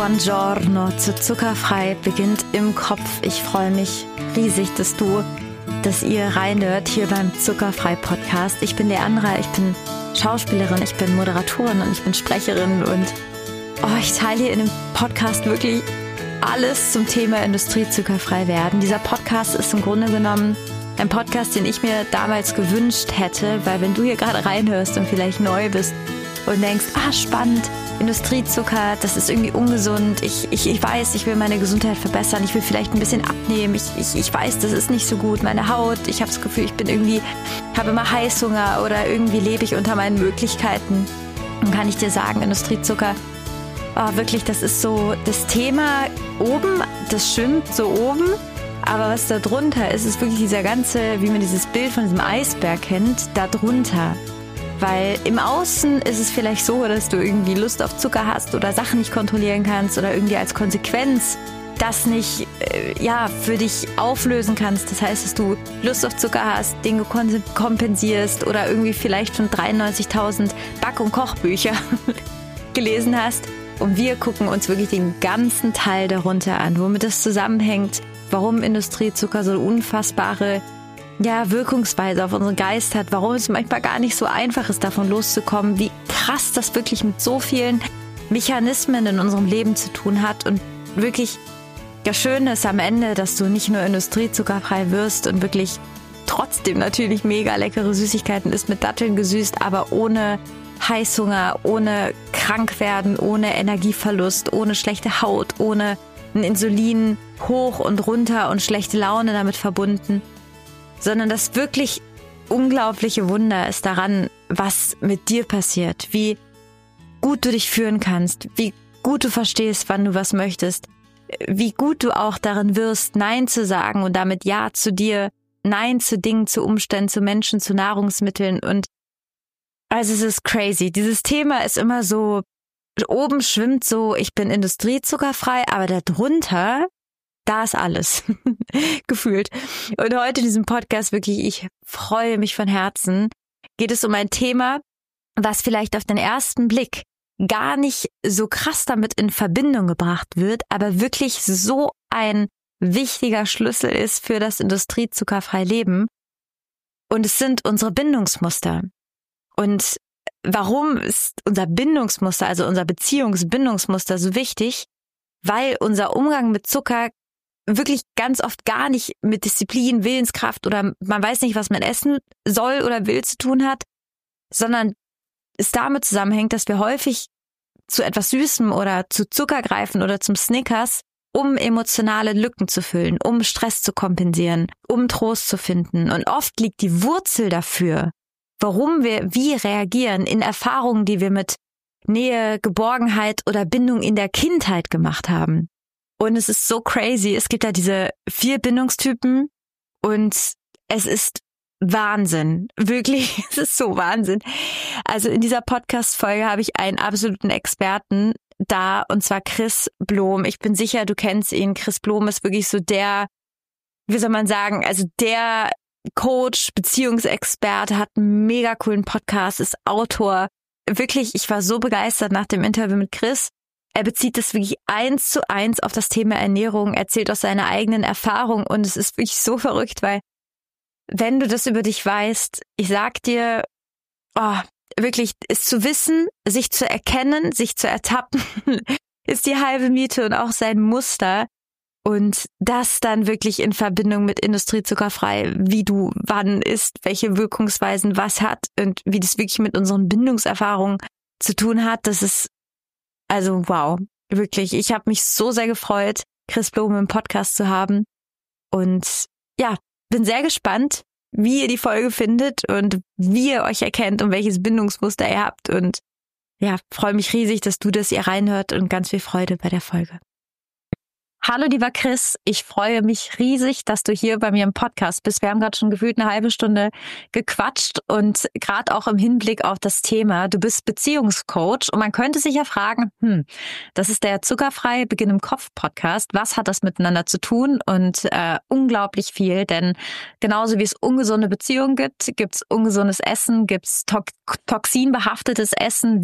Buongiorno zu Zuckerfrei beginnt im Kopf. Ich freue mich riesig, dass ihr reinhört hier beim Zuckerfrei-Podcast. Ich bin Leandra, ich bin Schauspielerin, ich bin Moderatorin und ich bin Sprecherin und ich teile hier in dem Podcast wirklich alles zum Thema Industriezuckerfrei werden. Dieser Podcast ist im Grunde genommen ein Podcast, den ich mir damals gewünscht hätte, weil wenn du hier gerade reinhörst und vielleicht neu bist und denkst, spannend, Industriezucker, das ist irgendwie ungesund, ich weiß, ich will meine Gesundheit verbessern, ich will vielleicht ein bisschen abnehmen, ich weiß, das ist nicht so gut, meine Haut, ich habe das Gefühl, habe immer Heißhunger oder irgendwie lebe ich unter meinen Möglichkeiten. Dann kann ich dir sagen, Industriezucker, wirklich, das ist so das Thema oben, das schwimmt so oben, aber was da drunter ist, ist wirklich dieser ganze, wie man dieses Bild von diesem Eisberg kennt, da drunter. Weil im Außen ist es vielleicht so, dass du irgendwie Lust auf Zucker hast oder Sachen nicht kontrollieren kannst oder irgendwie als Konsequenz das nicht für dich auflösen kannst. Das heißt, dass du Lust auf Zucker hast, Dinge kompensierst oder irgendwie vielleicht schon 93.000 Back- und Kochbücher gelesen hast. Und wir gucken uns wirklich den ganzen Teil darunter an, womit das zusammenhängt, warum Industriezucker so eine unfassbare Wirkungsweise auf unseren Geist hat, warum es manchmal gar nicht so einfach ist, davon loszukommen, wie krass das wirklich mit so vielen Mechanismen in unserem Leben zu tun hat. Und wirklich das Schöne ist am Ende, dass du nicht nur industriezuckerfrei wirst und wirklich trotzdem natürlich mega leckere Süßigkeiten isst, mit Datteln gesüßt, aber ohne Heißhunger, ohne krank werden, ohne Energieverlust, ohne schlechte Haut, ohne ein Insulin hoch und runter und schlechte Laune damit verbunden. Sondern das wirklich unglaubliche Wunder ist daran, was mit dir passiert, wie gut du dich führen kannst, wie gut du verstehst, wann du was möchtest, wie gut du auch darin wirst, Nein zu sagen und damit Ja zu dir, Nein zu Dingen, zu Umständen, zu Menschen, zu Nahrungsmitteln. Und also es ist crazy. Dieses Thema ist immer so, oben schwimmt so, ich bin industriezuckerfrei, aber darunter, da ist alles gefühlt. Und heute in diesem Podcast wirklich, ich freue mich von Herzen, geht es um ein Thema, was vielleicht auf den ersten Blick gar nicht so krass damit in Verbindung gebracht wird, aber wirklich so ein wichtiger Schlüssel ist für das industriezuckerfreie Leben. Und es sind unsere Bindungsmuster. Und warum ist unser Bindungsmuster, also unser Beziehungsbindungsmuster so wichtig? Weil unser Umgang mit Zucker wirklich ganz oft gar nicht mit Disziplin, Willenskraft oder man weiß nicht, was man essen soll oder will zu tun hat, sondern es damit zusammenhängt, dass wir häufig zu etwas Süßem oder zu Zucker greifen oder zum Snickers, um emotionale Lücken zu füllen, um Stress zu kompensieren, um Trost zu finden. Und oft liegt die Wurzel dafür, warum wir wie reagieren, in Erfahrungen, die wir mit Nähe, Geborgenheit oder Bindung in der Kindheit gemacht haben. Und es ist so crazy. Es gibt ja diese 4 Bindungstypen und es ist Wahnsinn. Wirklich, es ist so Wahnsinn. Also in dieser Podcast-Folge habe ich einen absoluten Experten da und zwar Chris Blom. Ich bin sicher, du kennst ihn. Chris Blom ist wirklich so der, wie soll man sagen, also der Coach, Beziehungsexperte, hat einen mega coolen Podcast, ist Autor. Wirklich, ich war so begeistert nach dem Interview mit Chris. Er bezieht das wirklich 1:1 auf das Thema Ernährung, erzählt aus seiner eigenen Erfahrung und es ist wirklich so verrückt, weil wenn du das über dich weißt, ich sag dir, wirklich, es zu wissen, sich zu erkennen, sich zu ertappen, ist die halbe Miete und auch sein Muster und das dann wirklich in Verbindung mit industriezuckerfrei, wie du wann isst, welche Wirkungsweisen was hat und wie das wirklich mit unseren Bindungserfahrungen zu tun hat, das ist also wow, wirklich. Ich habe mich so sehr gefreut, Chris Blom im Podcast zu haben. Und bin sehr gespannt, wie ihr die Folge findet und wie ihr euch erkennt und welches Bindungsmuster ihr habt. Und freue mich riesig, dass du das hier reinhört und ganz viel Freude bei der Folge. Hallo lieber Chris, ich freue mich riesig, dass du hier bei mir im Podcast bist. Wir haben gerade schon gefühlt eine halbe Stunde gequatscht und gerade auch im Hinblick auf das Thema, du bist Beziehungscoach und man könnte sich ja fragen, das ist der Zuckerfrei Beginn im Kopf Podcast, was hat das miteinander zu tun? Und unglaublich viel, denn genauso wie es ungesunde Beziehungen gibt, gibt es ungesundes Essen, gibt es toxinbehaftetes Essen wie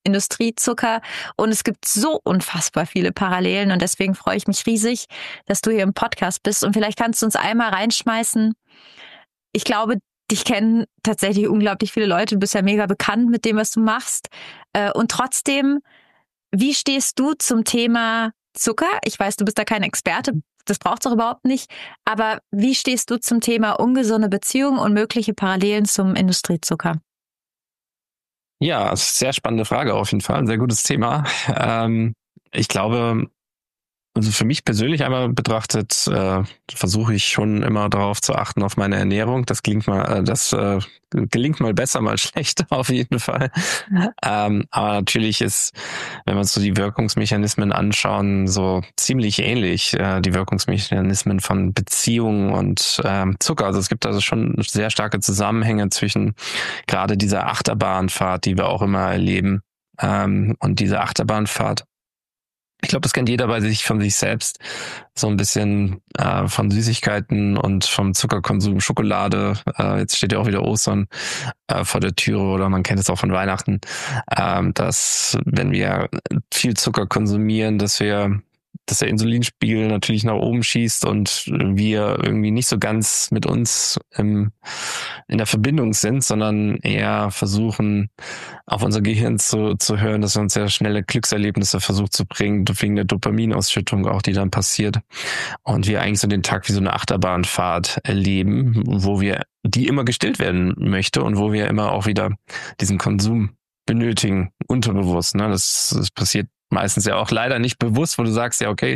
Industriezucker und es gibt so unfassbar viele Parallelen und deswegen freue ich mich riesig, dass du hier im Podcast bist und vielleicht kannst du uns einmal reinschmeißen. Ich glaube, dich kennen tatsächlich unglaublich viele Leute, du bist ja mega bekannt mit dem, was du machst und trotzdem, wie stehst du zum Thema Zucker? Ich weiß, du bist da kein Experte, das braucht's auch überhaupt nicht, aber wie stehst du zum Thema ungesunde Beziehungen und mögliche Parallelen zum Industriezucker? Ja, sehr spannende Frage auf jeden Fall, ein sehr gutes Thema. Ich glaube, also für mich persönlich einmal betrachtet, versuche ich schon immer darauf zu achten auf meine Ernährung. Das gelingt mal besser, mal schlechter auf jeden Fall. Aber natürlich ist, wenn wir uns so die Wirkungsmechanismen anschauen, so ziemlich ähnlich, die Wirkungsmechanismen von Beziehungen und Zucker. Also es gibt also schon sehr starke Zusammenhänge zwischen gerade dieser Achterbahnfahrt, die wir auch immer erleben. Und diese Achterbahnfahrt, ich glaube, das kennt jeder bei sich von sich selbst. So ein bisschen von Süßigkeiten und vom Zuckerkonsum, Schokolade. Jetzt steht ja auch wieder Ostern vor der Türe oder man kennt es auch von Weihnachten, dass wenn wir viel Zucker konsumieren, dass der Insulinspiegel natürlich nach oben schießt und wir irgendwie nicht so ganz mit uns in der Verbindung sind, sondern eher versuchen, auf unser Gehirn zu hören, dass er uns sehr schnelle Glückserlebnisse versucht zu bringen, wegen der Dopaminausschüttung auch, die dann passiert. Und wir eigentlich so den Tag wie so eine Achterbahnfahrt erleben, die immer gestillt werden möchte und wo wir immer auch wieder diesen Konsum benötigen, unterbewusst. Ne? Das passiert meistens ja auch leider nicht bewusst, wo du sagst, ja, okay,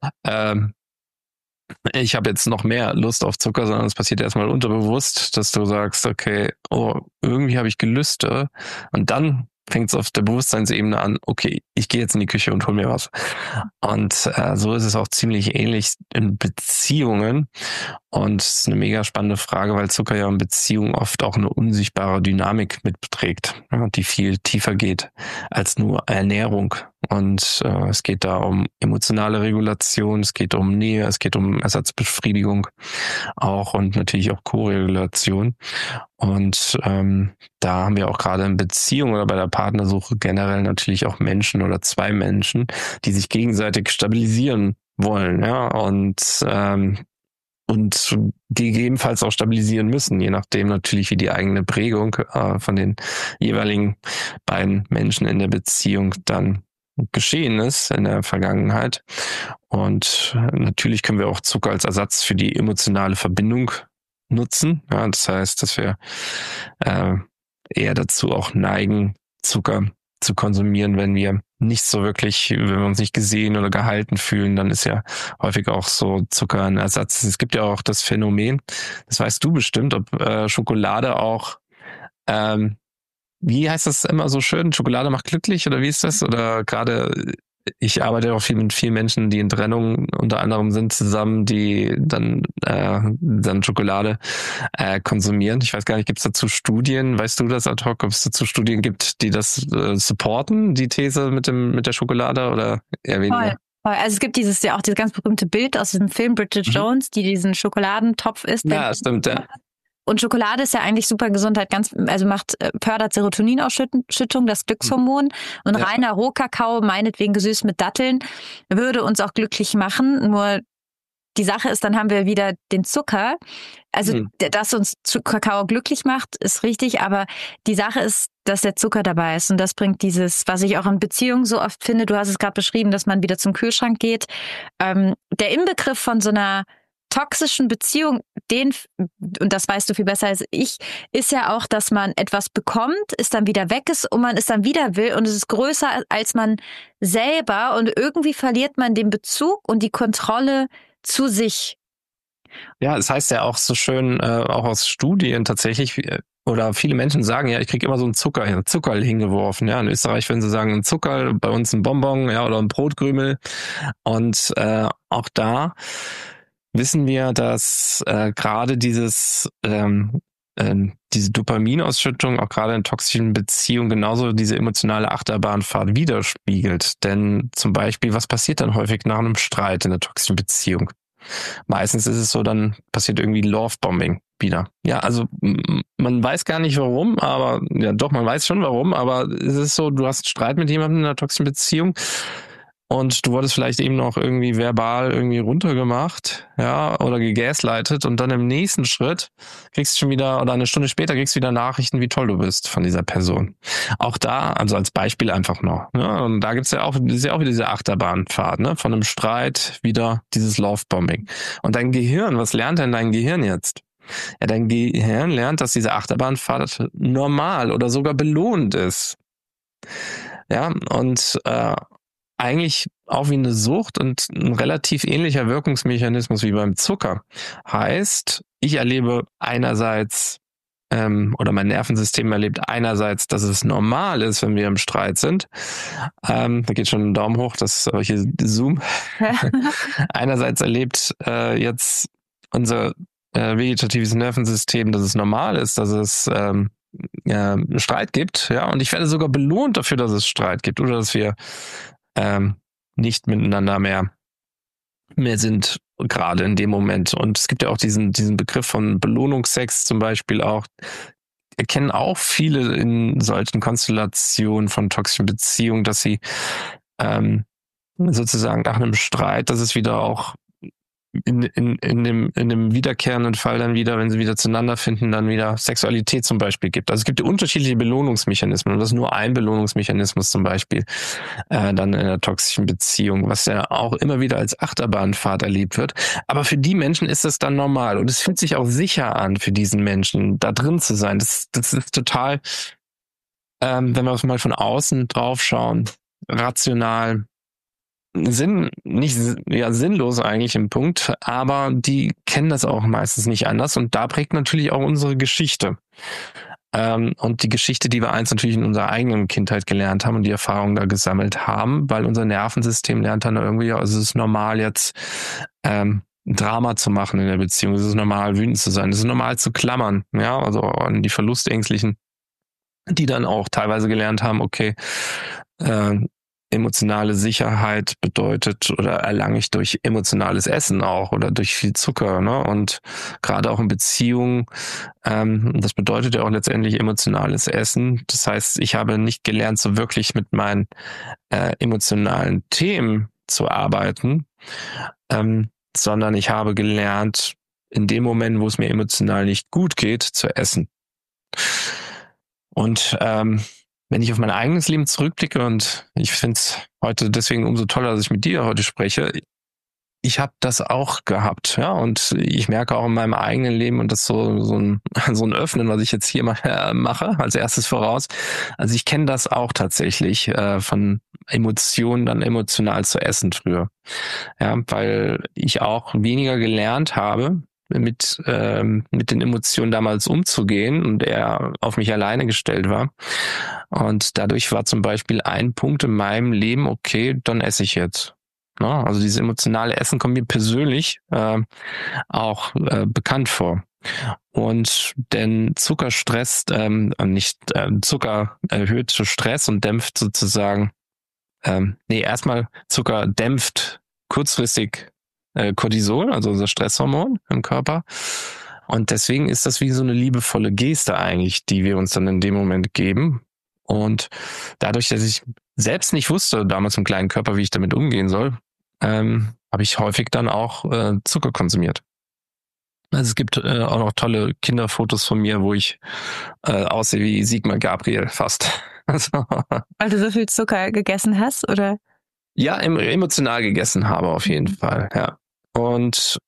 ich habe jetzt noch mehr Lust auf Zucker, sondern es passiert erstmal unterbewusst, dass du sagst, okay, oh, irgendwie habe ich Gelüste und dann fängt es auf der Bewusstseinsebene an, okay, ich gehe jetzt in die Küche und hol mir was. Und so ist es auch ziemlich ähnlich in Beziehungen. Und es ist eine mega spannende Frage, weil Zucker ja in Beziehungen oft auch eine unsichtbare Dynamik mitbeträgt, ja, die viel tiefer geht als nur Ernährung. Und es geht da um emotionale Regulation, es geht um Nähe, es geht um Ersatzbefriedigung auch und natürlich auch Koregulation. Und da haben wir auch gerade in Beziehung oder bei der Partnersuche generell natürlich auch Menschen oder zwei Menschen, die sich gegenseitig stabilisieren wollen, ja, und gegebenenfalls auch stabilisieren müssen, je nachdem natürlich, wie die eigene Prägung von den jeweiligen beiden Menschen in der Beziehung dann geschehen ist in der Vergangenheit. Und natürlich können wir auch Zucker als Ersatz für die emotionale Verbindung nutzen. Ja, das heißt, dass wir eher dazu auch neigen, Zucker zu konsumieren, wenn wir wenn wir uns nicht gesehen oder gehalten fühlen, dann ist ja häufig auch so Zucker ein Ersatz. Es gibt ja auch das Phänomen, das weißt du bestimmt, ob Schokolade auch, wie heißt das immer so schön, Schokolade macht glücklich oder wie ist das? Oder gerade, ich arbeite auch viel mit vielen Menschen, die in Trennung unter anderem sind zusammen, die dann Schokolade konsumieren. Ich weiß gar nicht, gibt es dazu Studien? Weißt du das ad hoc, ob es dazu Studien gibt, die das supporten, die These mit der Schokolade oder eher weniger? Voll. Also es gibt dieses ganz berühmte Bild aus diesem Film Bridget Jones, die diesen Schokoladentopf isst. Ja, stimmt, ja. Und Schokolade ist ja eigentlich super Gesundheit, fördert Serotoninausschüttung, das Glückshormon. Und reiner Rohkakao, meinetwegen gesüßt mit Datteln, würde uns auch glücklich machen. Nur die Sache ist, dann haben wir wieder den Zucker. Also, dass uns Kakao glücklich macht, ist richtig. Aber die Sache ist, dass der Zucker dabei ist. Und das bringt was ich auch in Beziehungen so oft finde. Du hast es gerade beschrieben, dass man wieder zum Kühlschrank geht. Der Inbegriff von so einer toxischen Beziehung, und das weißt du viel besser als ich, ist ja auch, dass man etwas bekommt, es dann wieder weg ist und man es dann wieder will und es ist größer als man selber und irgendwie verliert man den Bezug und die Kontrolle zu sich. Ja, es heißt ja auch so schön, auch aus Studien tatsächlich, oder viele Menschen sagen, ja, ich kriege immer so einen Zuckerl hingeworfen. Ja, in Österreich würden sie sagen, ein Zuckerl, bei uns ein Bonbon, ja, oder ein Brotkrümel. Und auch da wissen wir, dass gerade diese Dopaminausschüttung auch gerade in toxischen Beziehungen genauso diese emotionale Achterbahnfahrt widerspiegelt. Denn zum Beispiel, was passiert dann häufig nach einem Streit in einer toxischen Beziehung? Meistens ist es so, dann passiert irgendwie Lovebombing. wieder. Ja, also man weiß gar nicht warum, aber ja doch, man weiß schon warum, aber es ist so, du hast Streit mit jemandem in einer toxischen Beziehung und du wurdest vielleicht eben noch irgendwie verbal irgendwie runtergemacht, ja, oder gegaslightet und dann im nächsten Schritt kriegst du schon wieder, oder eine Stunde später kriegst du wieder Nachrichten, wie toll du bist von dieser Person. Auch da, also als Beispiel einfach noch, ne, und da gibt's ja auch, ist ja auch wieder diese Achterbahnfahrt, ne, von einem Streit wieder dieses Lovebombing. Und dein Gehirn, was lernt denn dein Gehirn jetzt? Ja, dein Gehirn lernt, dass diese Achterbahnfahrt normal oder sogar belohnt ist. Ja, und eigentlich auch wie eine Sucht und ein relativ ähnlicher Wirkungsmechanismus wie beim Zucker. Heißt, ich erlebe einerseits oder mein Nervensystem erlebt einerseits, dass es normal ist, wenn wir im Streit sind. Da geht schon ein Daumen hoch, das ist aber hier Zoom. Einerseits erlebt jetzt unser vegetatives Nervensystem, dass es normal ist, dass es Streit gibt, ja, und ich werde sogar belohnt dafür, dass es Streit gibt oder dass wir nicht miteinander mehr sind, gerade in dem Moment. Und es gibt ja auch diesen Begriff von Belohnungsex zum Beispiel auch. Erkennen auch viele in solchen Konstellationen von toxischen Beziehungen, dass sie sozusagen nach einem Streit, dass es wieder auch in dem wiederkehrenden Fall dann wieder, wenn sie wieder zueinander finden, dann wieder Sexualität zum Beispiel gibt. Also es gibt unterschiedliche Belohnungsmechanismen und das ist nur ein Belohnungsmechanismus zum Beispiel dann in einer toxischen Beziehung, was ja auch immer wieder als Achterbahnfahrt erlebt wird. Aber für die Menschen ist das dann normal und es fühlt sich auch sicher an für diesen Menschen, da drin zu sein. Das ist total, wenn wir mal von außen drauf schauen, rational, sinnlos eigentlich im Punkt, aber die kennen das auch meistens nicht anders und da prägt natürlich auch unsere Geschichte. Und die Geschichte, die wir einst natürlich in unserer eigenen Kindheit gelernt haben und die Erfahrungen da gesammelt haben, weil unser Nervensystem lernt dann irgendwie, also es ist normal jetzt Drama zu machen in der Beziehung, es ist normal wütend zu sein, es ist normal zu klammern, ja, also an die Verlustängstlichen, die dann auch teilweise gelernt haben, okay, emotionale Sicherheit bedeutet oder erlange ich durch emotionales Essen auch oder durch viel Zucker, ne? Und gerade auch in Beziehungen, das bedeutet ja auch letztendlich emotionales Essen. Das heißt, ich habe nicht gelernt, so wirklich mit meinen emotionalen Themen zu arbeiten, sondern ich habe gelernt, in dem Moment, wo es mir emotional nicht gut geht, zu essen. Und wenn ich auf mein eigenes Leben zurückblicke und ich finde es heute deswegen umso toller, dass ich mit dir heute spreche, ich habe das auch gehabt, ja, und ich merke auch in meinem eigenen Leben und das so ein Öffnen, was ich jetzt hier mal mache, als erstes voraus. Also ich kenne das auch tatsächlich von Emotionen dann emotional zu essen früher, ja, weil ich auch weniger gelernt habe, mit den Emotionen damals umzugehen und er auf mich alleine gestellt war. Und dadurch war zum Beispiel ein Punkt in meinem Leben, okay, dann esse ich jetzt. Ja, also dieses emotionale Essen kommt mir persönlich auch bekannt vor. Und denn Zucker stresst, Zucker erhöht Stress und dämpft sozusagen, erstmal Zucker dämpft kurzfristig Cortisol, also unser Stresshormon im Körper. Und deswegen ist das wie so eine liebevolle Geste eigentlich, die wir uns dann in dem Moment geben. Und dadurch, dass ich selbst nicht wusste, damals im kleinen Körper, wie ich damit umgehen soll, habe ich häufig dann auch Zucker konsumiert. Also es gibt auch noch tolle Kinderfotos von mir, wo ich aussehe wie Sigmar Gabriel fast. Also, weil du so viel Zucker gegessen hast, oder? Ja, emotional gegessen habe auf jeden Fall, ja. Und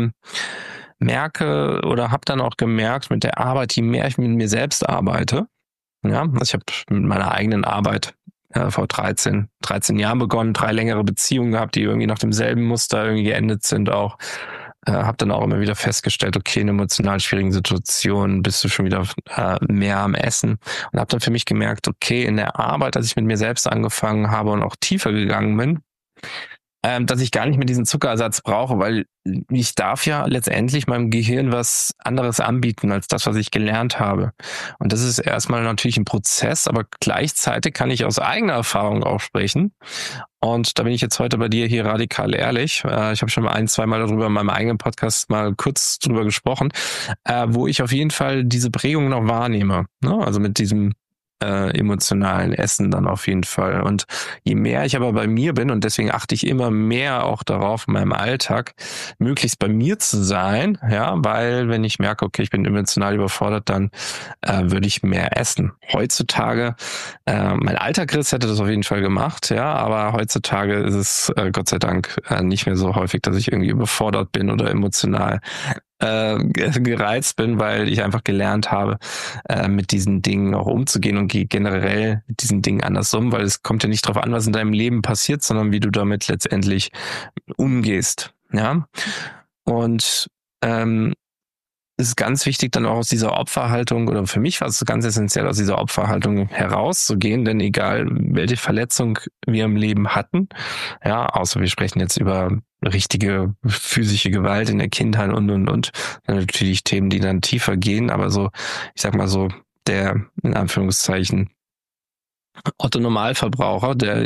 merke oder habe dann auch gemerkt mit der Arbeit, je mehr ich mit mir selbst arbeite, ja, also ich habe mit meiner eigenen Arbeit vor 13 Jahren begonnen, 3 längere Beziehungen gehabt, die irgendwie nach demselben Muster irgendwie geendet sind auch. Habe dann auch immer wieder festgestellt, okay, in emotional schwierigen Situationen bist du schon wieder mehr am Essen und habe dann für mich gemerkt, okay, in der Arbeit, als ich mit mir selbst angefangen habe und auch tiefer gegangen bin, dass ich gar nicht mehr diesen Zuckerersatz brauche, weil ich darf ja letztendlich meinem Gehirn was anderes anbieten als das, was ich gelernt habe. Und das ist erstmal natürlich ein Prozess, aber gleichzeitig kann ich aus eigener Erfahrung auch sprechen. Und da bin ich jetzt heute bei dir hier radikal ehrlich. Ich habe schon mal 1-2 Mal darüber in meinem eigenen Podcast mal kurz drüber gesprochen, wo ich auf jeden Fall diese Prägung noch wahrnehme. Ne? Also mit diesem emotionalen Essen dann auf jeden Fall. Und je mehr ich aber bei mir bin, und deswegen achte ich immer mehr auch darauf in meinem Alltag, möglichst bei mir zu sein, ja, weil wenn ich merke, okay, ich bin emotional überfordert, dann würde ich mehr essen. Heutzutage, mein alter Chris hätte das auf jeden Fall gemacht, ja, aber heutzutage ist es Gott sei Dank nicht mehr so häufig, dass ich irgendwie überfordert bin oder emotional gereizt bin, weil ich einfach gelernt habe, mit diesen Dingen auch umzugehen und gehe generell mit diesen Dingen anders um, weil es kommt ja nicht darauf an, was in deinem Leben passiert, sondern wie du damit letztendlich umgehst. Ja. Und es ist ganz wichtig, dann auch aus dieser Opferhaltung, oder für mich war es ganz essentiell, aus dieser Opferhaltung herauszugehen, denn egal, welche Verletzung wir im Leben hatten, ja, außer wir sprechen jetzt über richtige physische Gewalt in der Kindheit und, dann natürlich Themen, die dann tiefer gehen, aber so, ich sag mal so, der, in Anführungszeichen, Otto Normalverbraucher, der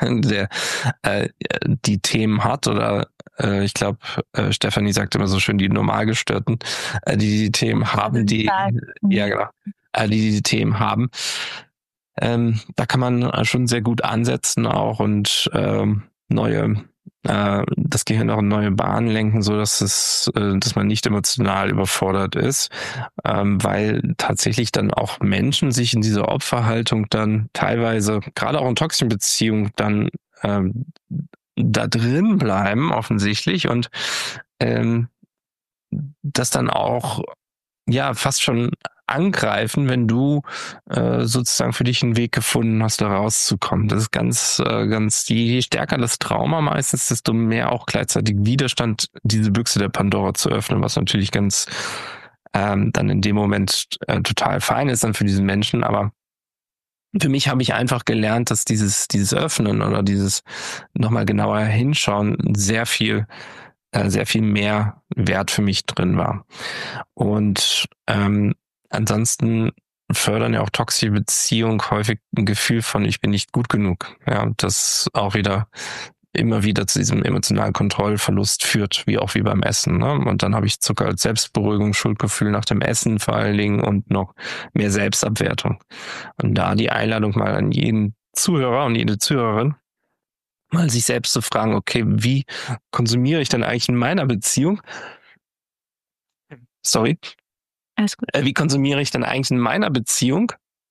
die Themen hat, oder ich glaube, Stefanie sagt immer so schön, die Normalgestörten, die Themen haben, ja genau, die Themen haben. Da kann man schon sehr gut ansetzen auch und das Gehirn auch in neue Bahnen lenken, so dass man nicht emotional überfordert ist, weil tatsächlich dann auch Menschen sich in dieser Opferhaltung dann teilweise, gerade auch in toxischen Beziehungen, dann da drin bleiben offensichtlich und das dann auch ja fast schon angreifen, wenn du sozusagen für dich einen Weg gefunden hast, da rauszukommen. Das ist ganz, je stärker das Trauma meistens, desto mehr auch gleichzeitig Widerstand, diese Büchse der Pandora zu öffnen, was natürlich ganz dann in dem Moment total fein ist dann für diesen Menschen, aber für mich habe ich einfach gelernt, dass dieses Öffnen oder dieses nochmal genauer hinschauen sehr viel mehr Wert für mich drin war. Und ansonsten fördern ja auch toxische Beziehungen häufig ein Gefühl von, ich bin nicht gut genug. Ja, und das auch immer wieder zu diesem emotionalen Kontrollverlust führt, wie beim Essen. Ne? Und dann habe ich Zucker als Selbstberuhigung, Schuldgefühl nach dem Essen vor allen Dingen und noch mehr Selbstabwertung. Und da die Einladung mal an jeden Zuhörer und jede Zuhörerin, mal sich selbst zu fragen, okay, wie konsumiere ich denn eigentlich in meiner Beziehung? Sorry. Alles gut. Wie konsumiere ich denn eigentlich in meiner Beziehung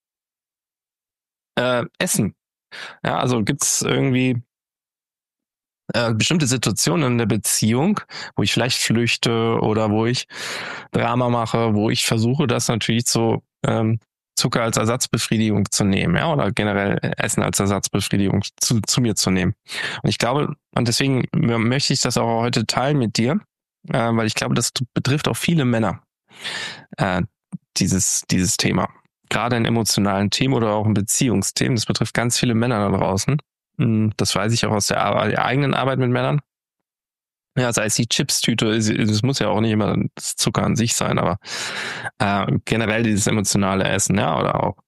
Essen? Ja, also gibt's irgendwie bestimmte Situationen in der Beziehung, wo ich vielleicht flüchte oder wo ich Drama mache, wo ich versuche, das natürlich Zucker als Ersatzbefriedigung zu nehmen, ja, oder generell Essen als Ersatzbefriedigung zu mir zu nehmen. Und ich glaube, und deswegen möchte ich das auch heute teilen mit dir, weil ich glaube, das betrifft auch viele Männer, dieses Thema. Gerade in emotionalen Themen oder auch in Beziehungsthemen, das betrifft ganz viele Männer da draußen. Das weiß ich auch aus der eigenen Arbeit mit Männern. Ja, sei es die Chips-Tüte, es muss ja auch nicht immer das Zucker an sich sein, aber generell dieses emotionale Essen, ja, oder auch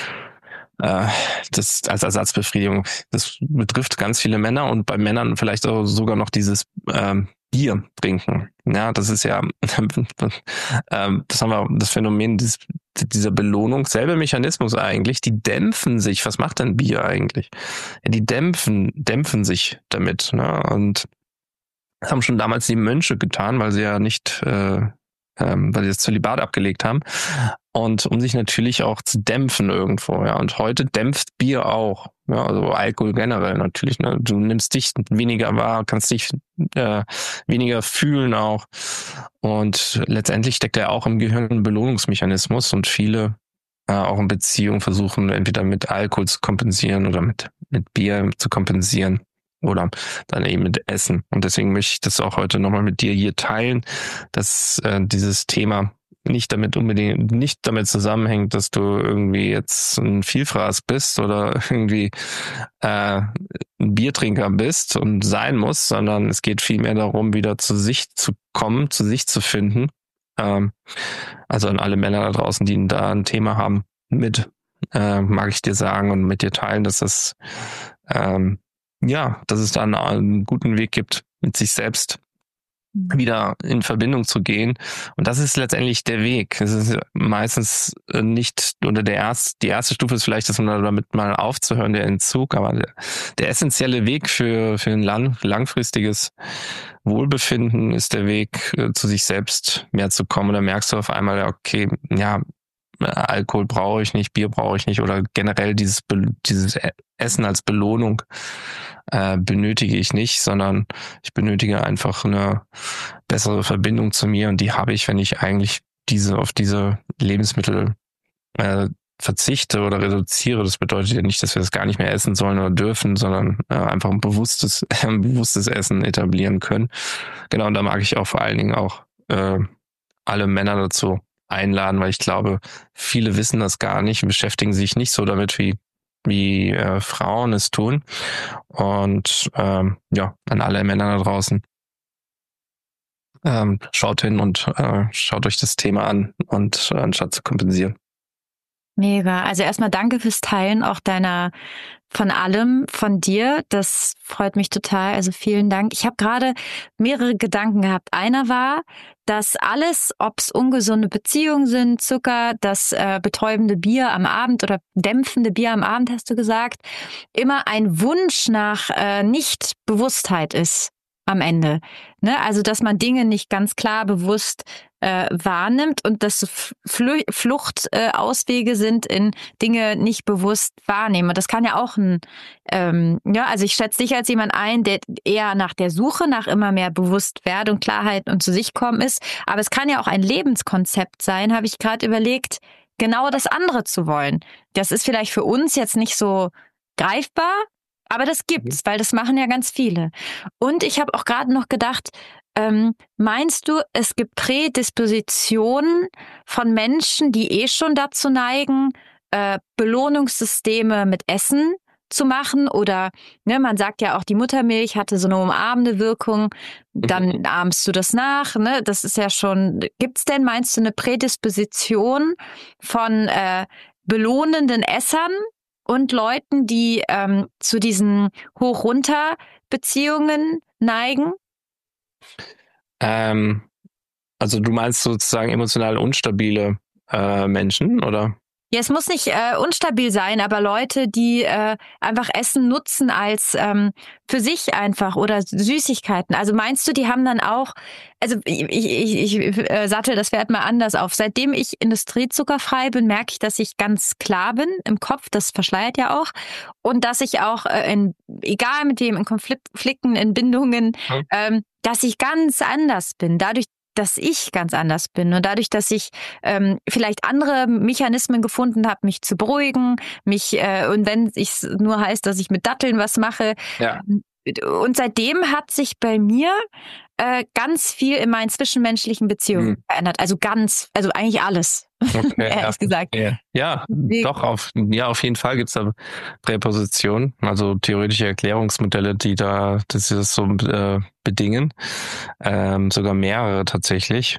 das als Ersatzbefriedigung, das betrifft ganz viele Männer und bei Männern vielleicht auch sogar noch dieses Bier trinken. Ja, das ist ja, das haben wir, das Phänomen dieser Belohnung, selber Mechanismus eigentlich, die dämpfen sich. Was macht denn Bier eigentlich? Ja, die dämpfen sich damit, ne? Und das haben schon damals die Mönche getan, weil sie ja nicht, weil sie das Zölibat abgelegt haben. Und um sich natürlich auch zu dämpfen irgendwo, ja. Und heute dämpft Bier auch, ja, also Alkohol generell natürlich, ne. Du nimmst dich weniger wahr, kannst dich weniger fühlen auch. Und letztendlich steckt ja auch im Gehirn ein Belohnungsmechanismus und viele auch in Beziehungen versuchen, entweder mit Alkohol zu kompensieren oder mit Bier zu kompensieren. Oder dann eben mit Essen. Und deswegen möchte ich das auch heute nochmal mit dir hier teilen, dass dieses Thema nicht damit zusammenhängt, dass du irgendwie jetzt ein Vielfraß bist oder irgendwie ein Biertrinker bist und sein musst, sondern es geht vielmehr darum, wieder zu sich zu kommen, zu sich zu finden. Also an alle Männer da draußen, die da ein Thema haben, mag ich dir sagen und mit dir teilen, dass dass es da einen guten Weg gibt, mit sich selbst wieder in Verbindung zu gehen. Und das ist letztendlich der Weg. Es ist meistens nicht, oder die erste Stufe ist vielleicht, dass man damit mal aufzuhören, der Entzug, aber der essentielle Weg für ein langfristiges Wohlbefinden ist der Weg, zu sich selbst mehr zu kommen. Und dann merkst du auf einmal, okay, ja, Alkohol brauche ich nicht, Bier brauche ich nicht oder generell dieses Essen als Belohnung benötige ich nicht, sondern ich benötige einfach eine bessere Verbindung zu mir und die habe ich, wenn ich eigentlich auf diese Lebensmittel verzichte oder reduziere. Das bedeutet ja nicht, dass wir das gar nicht mehr essen sollen oder dürfen, sondern einfach ein bewusstes Essen etablieren können. Genau, und da mag ich auch vor allen Dingen auch alle Männer dazu einladen, weil ich glaube, viele wissen das gar nicht und beschäftigen sich nicht so damit, wie Frauen es tun. Und an alle Männer da draußen, schaut hin und schaut euch das Thema an und anstatt zu kompensieren. Mega. Also erstmal danke fürs Teilen auch von allem von dir. Das freut mich total. Also vielen Dank. Ich habe gerade mehrere Gedanken gehabt. Einer war, dass alles, ob es ungesunde Beziehungen sind, Zucker, das betäubende Bier am Abend oder dämpfende Bier am Abend, hast du gesagt, immer ein Wunsch nach Nicht-Bewusstheit ist am Ende. Ne? Also, dass man Dinge nicht ganz klar bewusst wahrnimmt und dass Fluchtauswege sind in Dinge nicht bewusst wahrnehmen. Und das kann ja auch also ich schätze dich als jemand ein, der eher nach der Suche nach immer mehr Bewusstwerdung, Klarheit und zu sich kommen ist. Aber es kann ja auch ein Lebenskonzept sein, habe ich gerade überlegt, genau das andere zu wollen. Das ist vielleicht für uns jetzt nicht so greifbar, aber das gibt's, weil das machen ja ganz viele. Und ich habe auch gerade noch gedacht, meinst du, es gibt Prädispositionen von Menschen, die schon dazu neigen, Belohnungssysteme mit Essen zu machen? Oder man sagt ja auch, die Muttermilch hatte so eine umarmende Wirkung, dann ahmst du das nach. Ne? Das ist ja schon, gibt's denn, meinst du, eine Prädisposition von belohnenden Essern und Leuten, die zu diesen Hoch-Runter-Beziehungen neigen? Also du meinst sozusagen emotional unstabile Menschen, oder? Ja, es muss nicht unstabil sein, aber Leute, die einfach Essen nutzen als für sich einfach oder Süßigkeiten. Also meinst du, die haben dann auch, also ich sattel das Pferd mal anders auf. Seitdem ich industriezuckerfrei bin, merke ich, dass ich ganz klar bin im Kopf, das verschleiert ja auch. Und dass ich auch, egal mit wem, in Konflikten, in Bindungen, dass ich ganz anders bin. Dadurch, dass ich ganz anders bin und dadurch, dass ich vielleicht andere Mechanismen gefunden habe, mich zu beruhigen, und wenn es nur heißt, dass ich mit Datteln was mache. Ja. Und seitdem hat sich bei mir ganz viel in meinen zwischenmenschlichen Beziehungen verändert. Also eigentlich alles. Okay, ehrlich gesagt. Ja, doch, auf jeden Fall gibt's da Präpositionen, also theoretische Erklärungsmodelle, die das so bedingen. Sogar mehrere tatsächlich.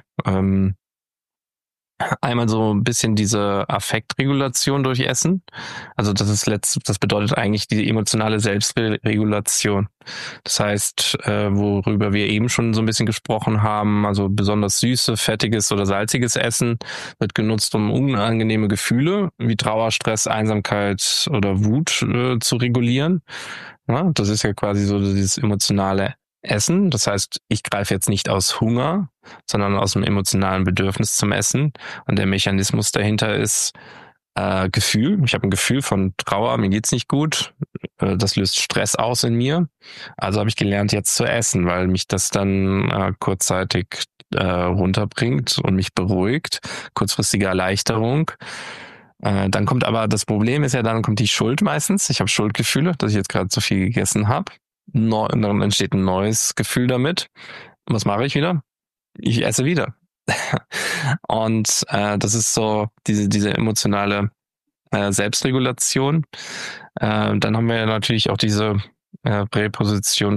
Einmal so ein bisschen diese Affektregulation durch Essen. Also das bedeutet eigentlich die emotionale Selbstregulation. Das heißt, worüber wir eben schon so ein bisschen gesprochen haben, also besonders süße, fettiges oder salziges Essen wird genutzt, um unangenehme Gefühle wie Trauer, Stress, Einsamkeit oder Wut zu regulieren. Ja, das ist ja quasi so dieses emotionale Essen. Das heißt, ich greife jetzt nicht aus Hunger, sondern aus einem emotionalen Bedürfnis zum Essen. Und der Mechanismus dahinter ist Gefühl. Ich habe ein Gefühl von Trauer, mir geht's nicht gut. Das löst Stress aus in mir. Also habe ich gelernt, jetzt zu essen, weil mich das dann kurzzeitig runterbringt und mich beruhigt. Kurzfristige Erleichterung. Dann kommt aber, das Problem ist ja, dann kommt die Schuld meistens. Ich habe Schuldgefühle, dass ich jetzt gerade zu viel gegessen habe. Dann entsteht ein neues Gefühl damit. Was mache ich wieder? Ich esse wieder. Und das ist so diese emotionale Selbstregulation. Dann haben wir ja natürlich auch diese Präposition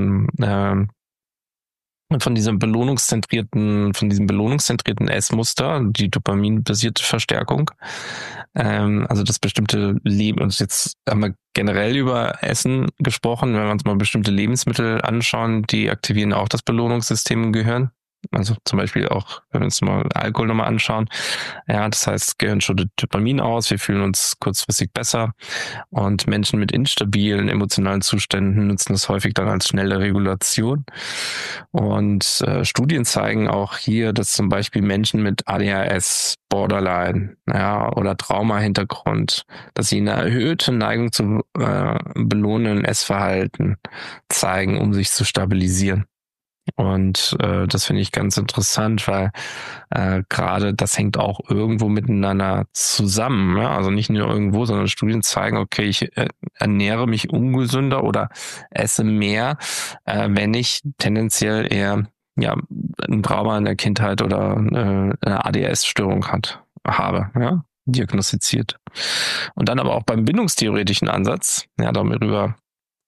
von diesem belohnungszentrierten Essmuster, die dopaminbasierte Verstärkung. Also das bestimmte Leben, und jetzt haben wir generell über Essen gesprochen, wenn wir uns mal bestimmte Lebensmittel anschauen, die aktivieren auch das Belohnungssystem im Gehirn. Also zum Beispiel auch, wenn wir uns mal Alkohol nochmal anschauen. Ja, das heißt, das Gehirn schüttet Dopamin aus, wir fühlen uns kurzfristig besser. Und Menschen mit instabilen emotionalen Zuständen nutzen das häufig dann als schnelle Regulation. Und Studien zeigen auch hier, dass zum Beispiel Menschen mit ADHS, Borderline, ja, oder Trauma-Hintergrund, dass sie eine erhöhte Neigung zu belohnenden Essverhalten zeigen, um sich zu stabilisieren. Und das finde ich ganz interessant, weil gerade das hängt auch irgendwo miteinander zusammen. Ja? Also nicht nur irgendwo, sondern Studien zeigen, okay, ich ernähre mich ungesünder oder esse mehr, wenn ich tendenziell eher ein Trauma in der Kindheit oder eine ADS-Störung habe, ja, diagnostiziert. Und dann aber auch beim bindungstheoretischen Ansatz, ja, darüber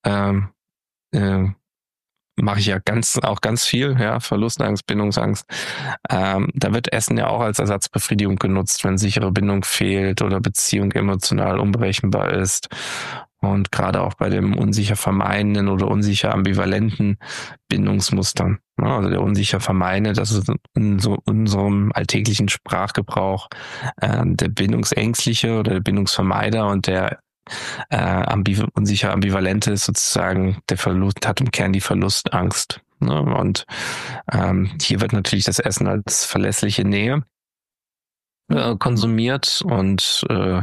mache ich ja ganz viel, ja, Verlustangst, Bindungsangst. Da wird Essen ja auch als Ersatzbefriedigung genutzt, wenn sichere Bindung fehlt oder Beziehung emotional unberechenbar ist. Und gerade auch bei dem unsicher vermeidenden oder unsicher ambivalenten Bindungsmustern. Also der unsicher vermeidende, das ist in so unserem alltäglichen Sprachgebrauch der bindungsängstliche oder der Bindungsvermeider, und der unsicher ambivalente ist sozusagen der Verlust, hat im Kern die Verlustangst. Ne? Und hier wird natürlich das Essen als verlässliche Nähe konsumiert, und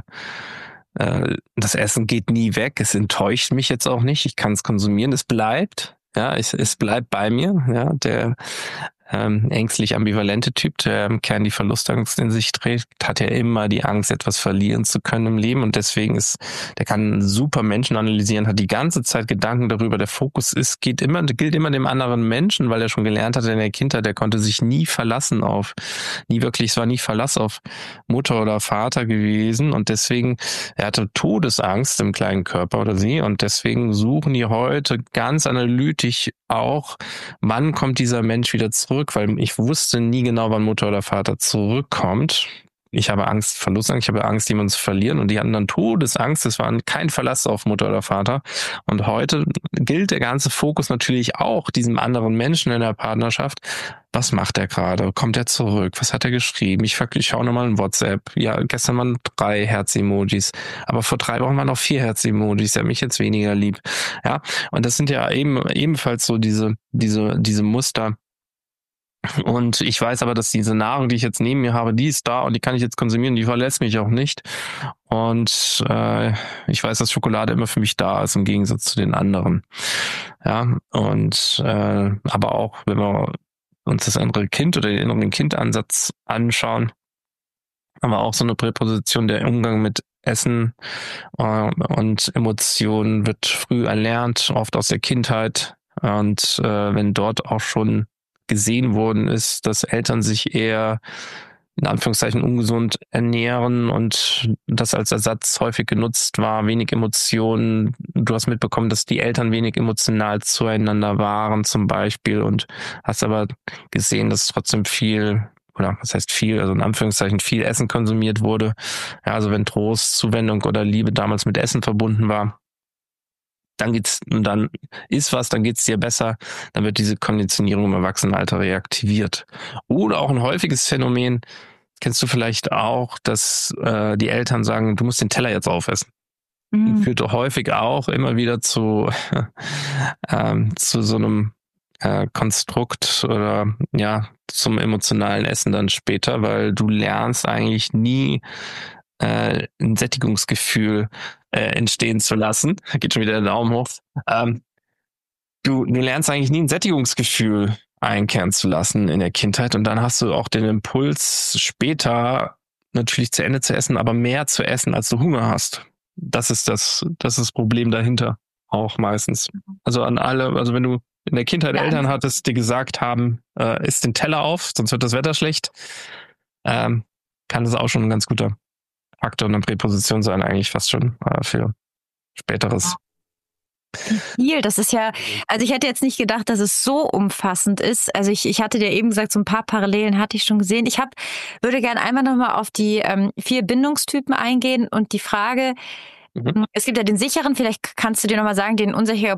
das Essen geht nie weg. Es enttäuscht mich jetzt auch nicht. Ich kann es konsumieren. Es bleibt. Ja, es bleibt bei mir. Ja, der ängstlich ambivalente Typ, der im Kern die Verlustangst in sich trägt, hat ja immer die Angst, etwas verlieren zu können im Leben, und deswegen der kann super Menschen analysieren, hat die ganze Zeit Gedanken darüber. Der Fokus gilt immer dem anderen Menschen, weil er schon gelernt hatte in der Kindheit, der konnte sich nie verlassen es war nie Verlass auf Mutter oder Vater gewesen, und deswegen, er hatte Todesangst im kleinen Körper oder sie, und deswegen suchen die heute ganz analytisch auch, wann kommt dieser Mensch wieder zurück, weil ich wusste nie genau, wann Mutter oder Vater zurückkommt. Ich habe Angst, Verlustangst, ich habe Angst, jemanden zu verlieren, und die hatten dann Todesangst. Es war kein Verlass auf Mutter oder Vater. Und heute gilt der ganze Fokus natürlich auch diesem anderen Menschen in der Partnerschaft. Was macht er gerade? Kommt er zurück? Was hat er geschrieben? Ich schaue nochmal in WhatsApp. Ja, gestern waren 3 Herz-Emojis. Aber vor 3 Wochen waren noch 4 Herz-Emojis. Er hat mich jetzt weniger lieb. Ja, und das sind ja ebenfalls so diese Muster. Und ich weiß aber, dass diese Nahrung, die ich jetzt neben mir habe, die ist da, und die kann ich jetzt konsumieren, die verlässt mich auch nicht. Und ich weiß, dass Schokolade immer für mich da ist, im Gegensatz zu den anderen. Ja, und aber auch, wenn wir uns das andere Kind oder den inneren Kind-Ansatz anschauen, haben wir auch so eine Präposition, der Umgang mit Essen und Emotionen wird früh erlernt, oft aus der Kindheit. Und wenn dort auch schon gesehen worden ist, dass Eltern sich eher in Anführungszeichen ungesund ernähren und das als Ersatz häufig genutzt war, wenig Emotionen. Du hast mitbekommen, dass die Eltern wenig emotional zueinander waren zum Beispiel, und hast aber gesehen, dass trotzdem viel, oder was heißt viel, also in Anführungszeichen viel Essen konsumiert wurde. Ja, also wenn Trost, Zuwendung oder Liebe damals mit Essen verbunden war, dann geht's dir besser, dann wird diese Konditionierung im Erwachsenenalter reaktiviert. Oder auch ein häufiges Phänomen, kennst du vielleicht auch, dass die Eltern sagen, du musst den Teller jetzt aufessen. Führt häufig auch immer wieder zu so einem Konstrukt oder ja, zum emotionalen Essen dann später, weil du lernst eigentlich nie ein Sättigungsgefühl entstehen zu lassen. Da geht schon wieder der Daumen hoch. Du lernst eigentlich nie ein Sättigungsgefühl einkehren zu lassen in der Kindheit, und dann hast du auch den Impuls, später natürlich zu Ende zu essen, aber mehr zu essen, als du Hunger hast. Das ist das Problem dahinter auch meistens. Also wenn du in der Kindheit Eltern hattest, die gesagt haben, isst den Teller auf, sonst wird das Wetter schlecht, kann das auch schon ein ganz guter Faktor und eine Präposition sein, eigentlich fast schon für Späteres. Viel, das ist ja, also ich hätte jetzt nicht gedacht, dass es so umfassend ist. Also ich hatte dir eben gesagt, so ein paar Parallelen hatte ich schon gesehen. Würde gerne einmal nochmal auf die 4 Bindungstypen eingehen und die Frage, es gibt ja den sicheren, vielleicht kannst du dir nochmal sagen, den unsicher,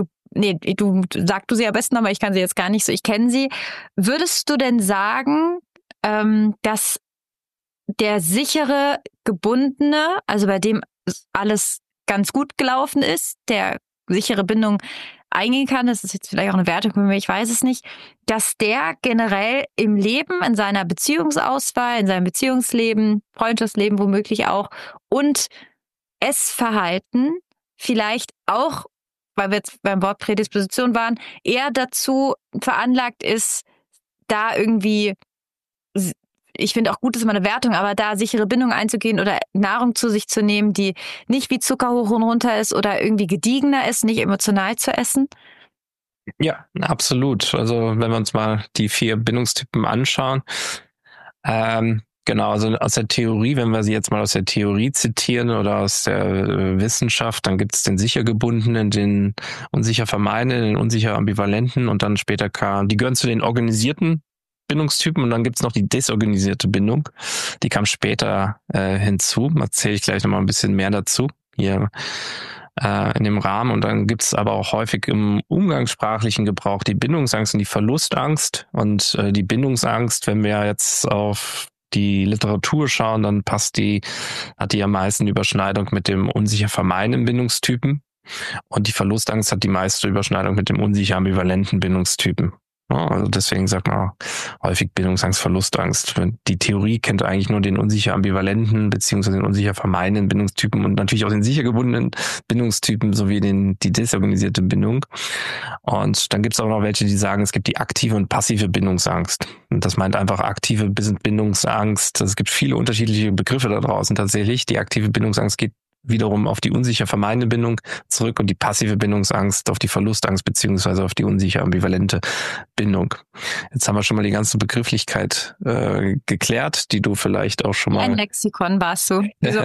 sag du sie am besten nochmal, ich kann sie jetzt gar nicht so, ich kenne sie. Würdest du denn sagen, dass der sichere, gebundene, also bei dem alles ganz gut gelaufen ist, der sichere Bindung eingehen kann, das ist jetzt vielleicht auch eine Wertung für mich, ich weiß es nicht, dass der generell im Leben, in seiner Beziehungsauswahl, in seinem Beziehungsleben, Freundschaftsleben womöglich auch und Essverhalten vielleicht auch, weil wir jetzt beim Wort Prädisposition waren, eher dazu veranlagt ist, da irgendwie, ich finde auch gut, ist immer eine Wertung, aber da sichere Bindungen einzugehen oder Nahrung zu sich zu nehmen, die nicht wie Zucker hoch und runter ist oder irgendwie gediegener ist, nicht emotional zu essen? Ja, absolut. Also wenn wir uns mal die 4 Bindungstypen anschauen, genau, also aus der Theorie, wenn wir sie jetzt mal aus der Theorie zitieren oder aus der Wissenschaft, dann gibt es den sicher gebundenen, den unsicher vermeidenden, den unsicher ambivalenten und dann später die gehören zu den organisierten Bindungstypen und dann gibt's noch die desorganisierte Bindung. Die kam später hinzu. Erzähle ich gleich nochmal ein bisschen mehr dazu hier in dem Rahmen. Und dann gibt's aber auch häufig im umgangssprachlichen Gebrauch die Bindungsangst und die Verlustangst. Und die Bindungsangst, wenn wir jetzt auf die Literatur schauen, dann hat die am meisten Überschneidung mit dem unsicher vermeidenden Bindungstypen. Und die Verlustangst hat die meiste Überschneidung mit dem unsicher ambivalenten Bindungstypen. Ja, also deswegen sagt man häufig Bindungsangst, Verlustangst. Die Theorie kennt eigentlich nur den unsicher ambivalenten beziehungsweise den unsicher vermeidenden Bindungstypen und natürlich auch den sicher gebundenen Bindungstypen sowie die desorganisierte Bindung. Und dann gibt es auch noch welche, die sagen, es gibt die aktive und passive Bindungsangst. Und das meint einfach aktive Bindungsangst. Es gibt viele unterschiedliche Begriffe da draußen tatsächlich. Die aktive Bindungsangst geht wiederum auf die unsicher vermeidende Bindung zurück und die passive Bindungsangst auf die Verlustangst beziehungsweise auf die unsicher ambivalente Bindung. Jetzt haben wir schon mal die ganze Begrifflichkeit geklärt, die du vielleicht auch schon mal... Ein Lexikon warst du. So.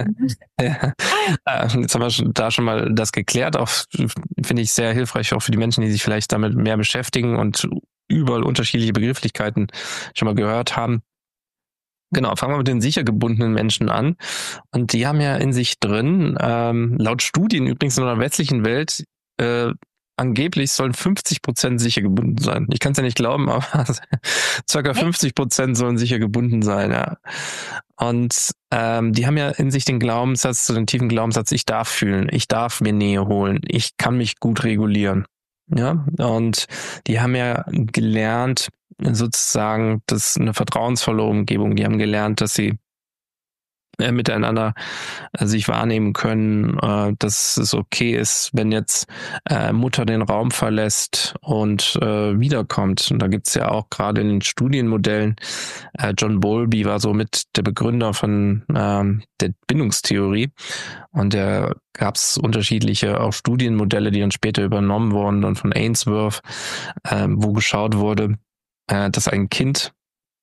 Jetzt haben wir da schon mal das geklärt, auch finde ich sehr hilfreich auch für die Menschen, die sich vielleicht damit mehr beschäftigen und überall unterschiedliche Begrifflichkeiten schon mal gehört haben. Genau, fangen wir mit den sicher gebundenen Menschen an. Und die haben ja in sich drin, laut Studien übrigens in der westlichen Welt, angeblich sollen 50% sicher gebunden sein. Ich kann es ja nicht glauben, aber ca. 50% sollen sicher gebunden sein, ja. Und die haben ja in sich den Glaubenssatz, so den tiefen Glaubenssatz, ich darf fühlen, ich darf mir Nähe holen, ich kann mich gut regulieren. Ja, und die haben ja gelernt, sozusagen, das ist eine vertrauensvolle Umgebung. Die haben gelernt, dass sie miteinander sich wahrnehmen können, dass es okay ist, wenn jetzt Mutter den Raum verlässt und wiederkommt. Und da gibt's ja auch gerade in den Studienmodellen, John Bowlby war so mit der Begründer von der Bindungstheorie und da gab's unterschiedliche auch Studienmodelle, die dann später übernommen wurden, dann von Ainsworth, wo geschaut wurde, dass ein Kind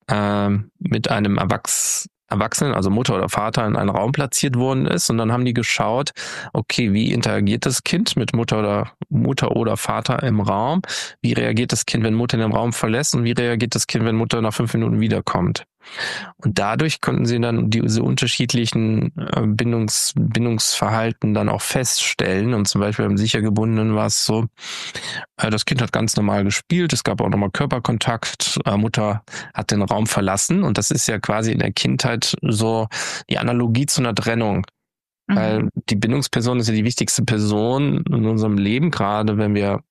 mit einem Erwachsenen, also Mutter oder Vater, in einen Raum platziert worden ist. Und dann haben die geschaut, okay, wie interagiert das Kind mit Mutter oder Vater im Raum? Wie reagiert das Kind, wenn Mutter den Raum verlässt? Und wie reagiert das Kind, wenn Mutter nach 5 Minuten wiederkommt? Und dadurch konnten sie dann diese unterschiedlichen Bindungsverhalten dann auch feststellen. Und zum Beispiel beim sicher gebundenen war es so, das Kind hat ganz normal gespielt, es gab auch nochmal Körperkontakt, Mutter hat den Raum verlassen und das ist ja quasi in der Kindheit so die Analogie zu einer Trennung. Weil die Bindungsperson ist ja die wichtigste Person in unserem Leben, gerade wenn wir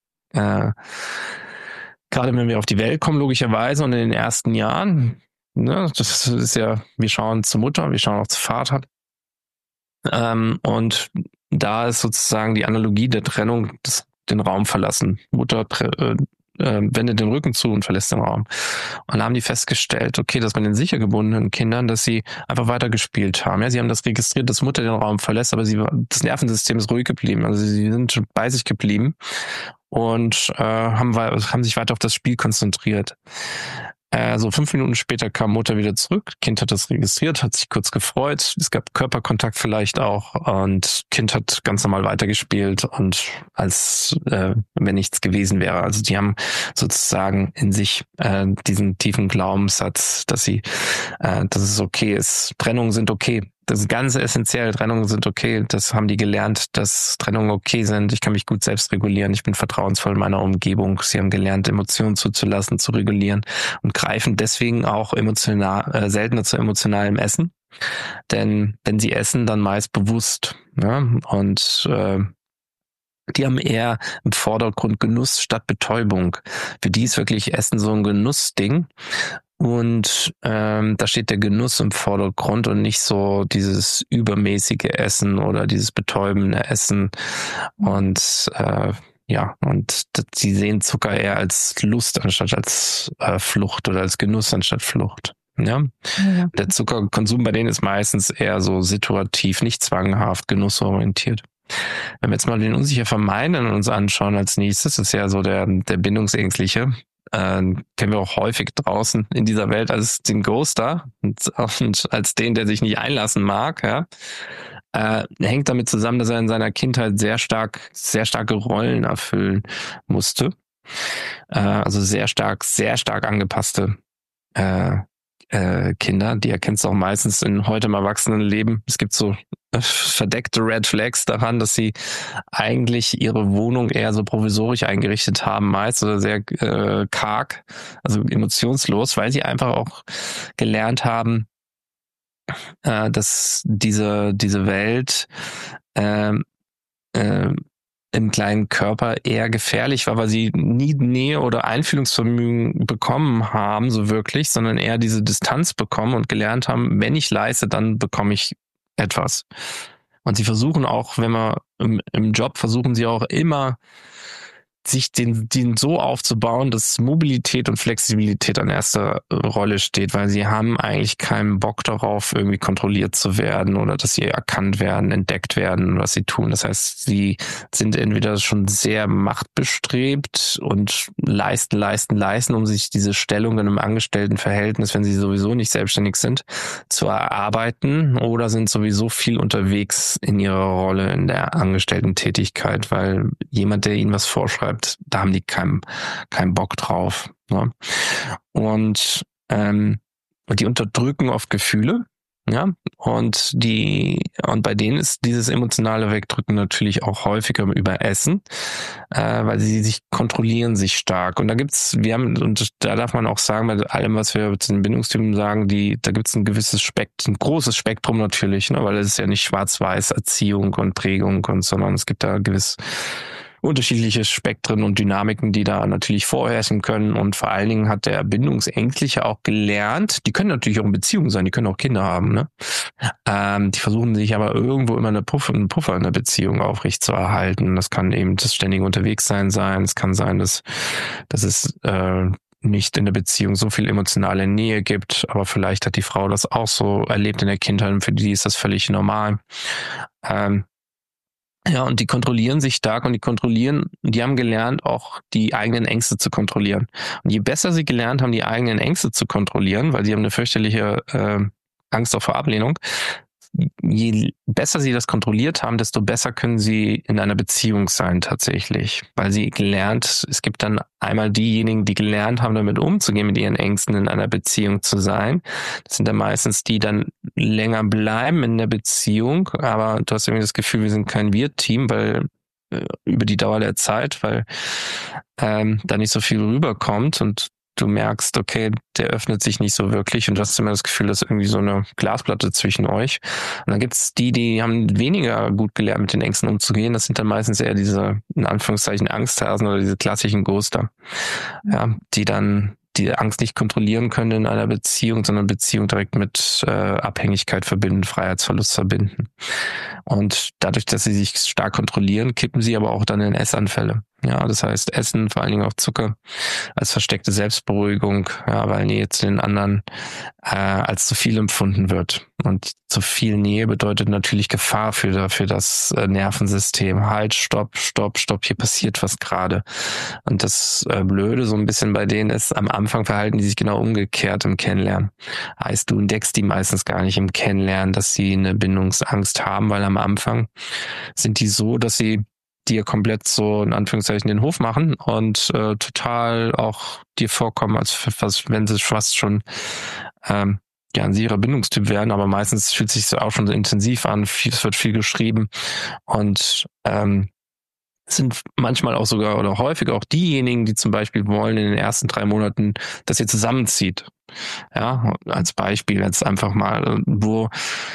auf die Welt kommen, logischerweise, und in den ersten Jahren. Ne, das ist ja, wir schauen zur Mutter, wir schauen auch zu Vater. Und da ist sozusagen die Analogie der Trennung, den Raum verlassen. Mutter wendet den Rücken zu und verlässt den Raum. Und da haben die festgestellt, okay, dass bei den sicher gebundenen Kindern, dass sie einfach weiter gespielt haben. Ja, sie haben das registriert, dass Mutter den Raum verlässt, aber das Nervensystem ist ruhig geblieben. Also sie sind bei sich geblieben und haben sich weiter auf das Spiel konzentriert. So 5 Minuten später kam Mutter wieder zurück. Kind hat das registriert, hat sich kurz gefreut. Es gab Körperkontakt vielleicht auch und Kind hat ganz normal weitergespielt und als wenn nichts gewesen wäre. Also die haben sozusagen in sich diesen tiefen Glaubenssatz, dass es okay ist. Trennungen sind okay. Das ist ganz essentiell. Trennungen sind okay. Das haben die gelernt, dass Trennungen okay sind. Ich kann mich gut selbst regulieren. Ich bin vertrauensvoll in meiner Umgebung. Sie haben gelernt, Emotionen zuzulassen, zu regulieren und greifen deswegen auch seltener zu emotionalem Essen. Denn wenn sie essen, dann meist bewusst. Ja? Und die haben eher im Vordergrund Genuss statt Betäubung. Für die ist wirklich Essen so ein Genussding. Und da steht der Genuss im Vordergrund und nicht so dieses übermäßige Essen oder dieses betäubende Essen. Und sie sehen Zucker eher als Lust anstatt als Flucht oder als Genuss anstatt Flucht. Ja? Der Zuckerkonsum bei denen ist meistens eher so situativ, nicht zwanghaft, genussorientiert. Wenn wir jetzt mal den unsicher vermeiden uns anschauen als nächstes, das ist ja so der Bindungsängstliche. Kennen wir auch häufig draußen in dieser Welt als den Ghoster und als den, der sich nicht einlassen mag. Ja? Hängt damit zusammen, dass er in seiner Kindheit sehr starke Rollen erfüllen musste. Also sehr stark angepasste Kinder, die erkennst du auch meistens in heute im Erwachsenenleben. Es gibt so verdeckte Red Flags daran, dass sie eigentlich ihre Wohnung eher so provisorisch eingerichtet haben, meist oder sehr karg, also emotionslos, weil sie einfach auch gelernt haben, dass diese Welt im kleinen Körper eher gefährlich war, weil sie nie Nähe oder Einfühlungsvermögen bekommen haben, so wirklich, sondern eher diese Distanz bekommen und gelernt haben, wenn ich leiste, dann bekomme ich etwas. Und sie versuchen auch, wenn man im Job versuchen sie auch immer, sich den so aufzubauen, dass Mobilität und Flexibilität an erster Rolle steht, weil sie haben eigentlich keinen Bock darauf, irgendwie kontrolliert zu werden oder dass sie erkannt werden, entdeckt werden, was sie tun. Das heißt, sie sind entweder schon sehr machtbestrebt und leisten, um sich diese Stellung in einem Angestelltenverhältnis, wenn sie sowieso nicht selbstständig sind, zu erarbeiten, oder sind sowieso viel unterwegs in ihrer Rolle in der Angestellten-Tätigkeit, weil jemand, der ihnen was vorschreibt, da haben die keinen Bock drauf. Ne? Und die unterdrücken oft Gefühle, ja, und bei denen ist dieses emotionale Wegdrücken natürlich auch häufiger über Essen, weil sie sich stark. Und da darf man auch sagen, bei allem, was wir zu den Bindungstypen sagen, da gibt es ein großes Spektrum natürlich, ne, weil es ist ja nicht schwarz-weiß Erziehung und Prägung sondern es gibt da gewiss unterschiedliche Spektren und Dynamiken, die da natürlich vorherrschen können. Und vor allen Dingen hat der Bindungsängstliche auch gelernt, die können natürlich auch in Beziehungen sein, die können auch Kinder haben, ne? Die versuchen sich aber irgendwo immer einen Puffer in der Beziehung aufrechtzuerhalten. Das kann eben das ständige Unterwegssein sein. Es kann sein, dass es nicht in der Beziehung so viel emotionale Nähe gibt, aber vielleicht hat die Frau das auch so erlebt in der Kindheit und für die ist das völlig normal. Ja, und die kontrollieren sich stark und die haben gelernt, auch die eigenen Ängste zu kontrollieren. Und je besser sie gelernt haben, die eigenen Ängste zu kontrollieren, weil sie haben eine fürchterliche Angst auch vor Ablehnung, je besser sie das kontrolliert haben, desto besser können sie in einer Beziehung sein tatsächlich. Weil es gibt dann einmal diejenigen, die gelernt haben, damit umzugehen, mit ihren Ängsten in einer Beziehung zu sein. Das sind dann meistens die, die dann länger bleiben in der Beziehung, aber du hast irgendwie das Gefühl, wir sind kein Wir-Team, weil über die Dauer der Zeit, weil da nicht so viel rüberkommt und du merkst, okay, der öffnet sich nicht so wirklich und du hast immer das Gefühl, dass irgendwie so eine Glasplatte zwischen euch. Und dann gibt's die haben weniger gut gelernt, mit den Ängsten umzugehen. Das sind dann meistens eher diese, in Anführungszeichen, Angsthasen oder diese klassischen Ghoster, ja, die dann die Angst nicht kontrollieren können in einer Beziehung, sondern Beziehung direkt mit Abhängigkeit verbinden, Freiheitsverlust verbinden. Und dadurch, dass sie sich stark kontrollieren, kippen sie aber auch dann in Essanfälle. Ja, das heißt Essen, vor allen Dingen auch Zucker, als versteckte Selbstberuhigung, ja, weil Nähe zu den anderen als zu viel empfunden wird. Und zu viel Nähe bedeutet natürlich Gefahr für das Nervensystem. Halt, stopp, hier passiert was gerade. Und das Blöde so ein bisschen bei denen ist, am Anfang verhalten die sich genau umgekehrt im Kennenlernen. Heißt, du entdeckst die meistens gar nicht im Kennenlernen, dass sie eine Bindungsangst haben, weil am Anfang sind die so, dass sie dir komplett so in Anführungszeichen den Hof machen und total auch dir vorkommen, als wenn sie fast schon ein sicherer Bindungstyp wären, aber meistens fühlt sich auch schon so intensiv an, es wird viel geschrieben und sind manchmal auch sogar oder häufig auch diejenigen, die zum Beispiel wollen in den ersten 3 Monaten, dass ihr zusammenzieht. Ja, als Beispiel jetzt einfach mal, wo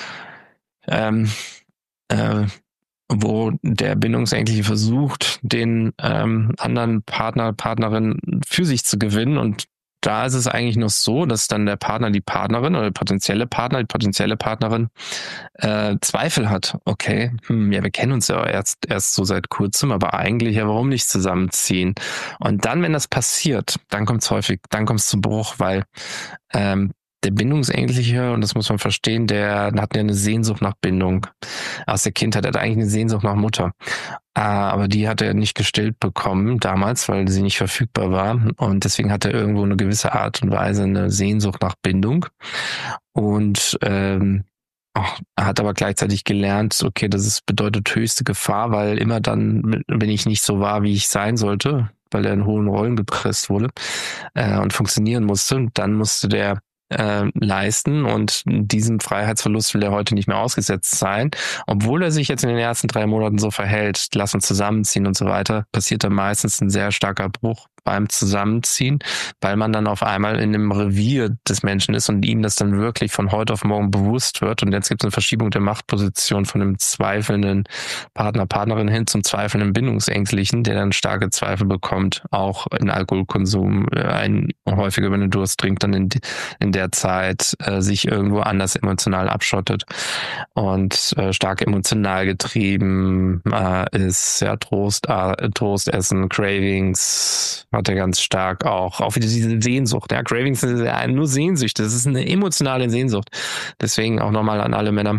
der Bindungsängstliche versucht, den anderen Partnerin für sich zu gewinnen. Und da ist es eigentlich noch so, dass dann der Partner, die Partnerin oder der potenzielle Partner, die potenzielle Partnerin Zweifel hat. Okay, wir kennen uns ja erst so seit kurzem, aber eigentlich ja, warum nicht zusammenziehen? Und dann, wenn das passiert, dann kommt es zum Bruch, weil der Bindungsängstliche, und das muss man verstehen, der hat ja eine Sehnsucht nach Bindung. Aus der Kindheit hat er eigentlich eine Sehnsucht nach Mutter. Aber die hat er nicht gestillt bekommen damals, weil sie nicht verfügbar war. Und deswegen hat er irgendwo eine gewisse Art und Weise eine Sehnsucht nach Bindung. Und hat aber gleichzeitig gelernt, okay, bedeutet höchste Gefahr, weil immer dann, wenn ich nicht so war, wie ich sein sollte, weil er in hohen Rollen gepresst wurde und funktionieren musste, dann musste der leisten und diesem Freiheitsverlust will er heute nicht mehr ausgesetzt sein. Obwohl er sich jetzt in den ersten 3 Monaten so verhält, lass uns zusammenziehen und so weiter, passiert da meistens ein sehr starker Bruch beim Zusammenziehen, weil man dann auf einmal in dem Revier des Menschen ist und ihm das dann wirklich von heute auf morgen bewusst wird. Und jetzt gibt es eine Verschiebung der Machtposition von dem zweifelnden Partnerin hin zum zweifelnden Bindungsängstlichen, der dann starke Zweifel bekommt, auch in Alkoholkonsum, häufiger, wenn er Durst trinkt, dann in der Zeit sich irgendwo anders emotional abschottet und stark emotional getrieben ist, ja, Trost essen, Cravings, hat er ganz stark auch wieder diese Sehnsucht. Ja, Cravings ist ja nur Sehnsüchte, das ist eine emotionale Sehnsucht. Deswegen auch nochmal an alle Männer,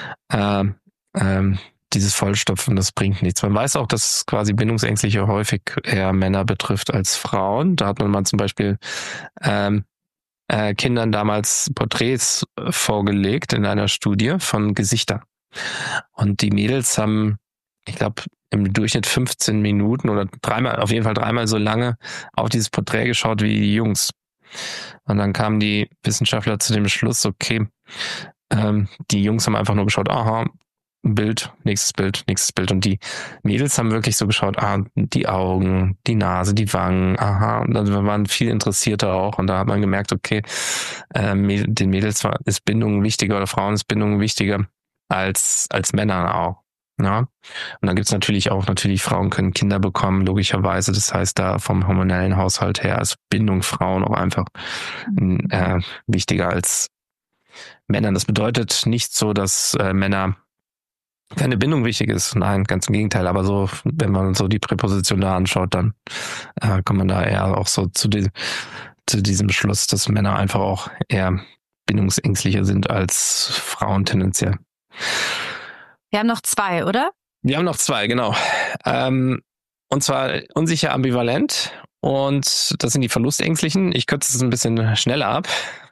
dieses Vollstopfen, das bringt nichts. Man weiß auch, dass quasi Bindungsängstliche häufig eher Männer betrifft als Frauen. Da hat man mal zum Beispiel Kindern damals Porträts vorgelegt in einer Studie von Gesichtern. Und die Mädels haben, ich glaube, im Durchschnitt 15 Minuten oder auf jeden Fall dreimal so lange auf dieses Porträt geschaut wie die Jungs. Und dann kamen die Wissenschaftler zu dem Schluss, okay, die Jungs haben einfach nur geschaut, aha, Bild, nächstes Bild. Und die Mädels haben wirklich so geschaut, die Augen, die Nase, die Wangen, aha. Und dann waren viel interessierter auch. Und da hat man gemerkt, okay, den Mädels ist Bindung wichtiger oder Frauen ist Bindung wichtiger als Männern auch. Ja. Und dann gibt's natürlich Frauen können Kinder bekommen, logischerweise. Das heißt, da vom hormonellen Haushalt her ist Bindung Frauen auch einfach wichtiger als Männern. Das bedeutet nicht so, dass Männer keine Bindung wichtig ist. Nein, ganz im Gegenteil. Aber so, wenn man so die Präposition da anschaut, dann kommt man da eher auch so zu diesem Schluss, dass Männer einfach auch eher bindungsängstlicher sind als Frauen tendenziell. Wir haben noch 2, oder? Wir haben noch 2, genau. Und zwar unsicher ambivalent. Und das sind die Verlustängstlichen. Ich kürze es ein bisschen schneller ab.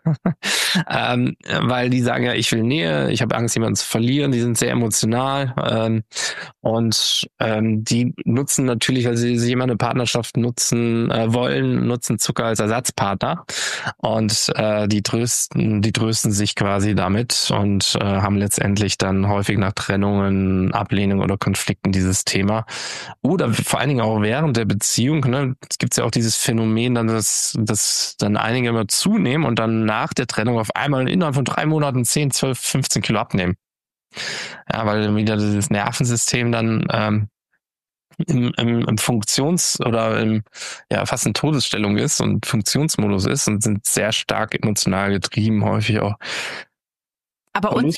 Weil die sagen ja, ich will Nähe, ich habe Angst, jemanden zu verlieren, die sind sehr emotional und die nutzen natürlich, weil sie sich immer eine Partnerschaft nutzen Zucker als Ersatzpartner und die trösten sich quasi damit und haben letztendlich dann häufig nach Trennungen, Ablehnung oder Konflikten dieses Thema oder vor allen Dingen auch während der Beziehung, ne, es gibt ja auch dieses Phänomen, dann dass dann einige immer zunehmen und dann nach der Trennung auf einmal innerhalb von 3 Monaten 10, 12, 15 Kilo abnehmen. Ja, weil wieder dieses Nervensystem dann im Funktions- oder fast in Todesstellung ist und Funktionsmodus ist und sind sehr stark emotional getrieben, häufig auch. Aber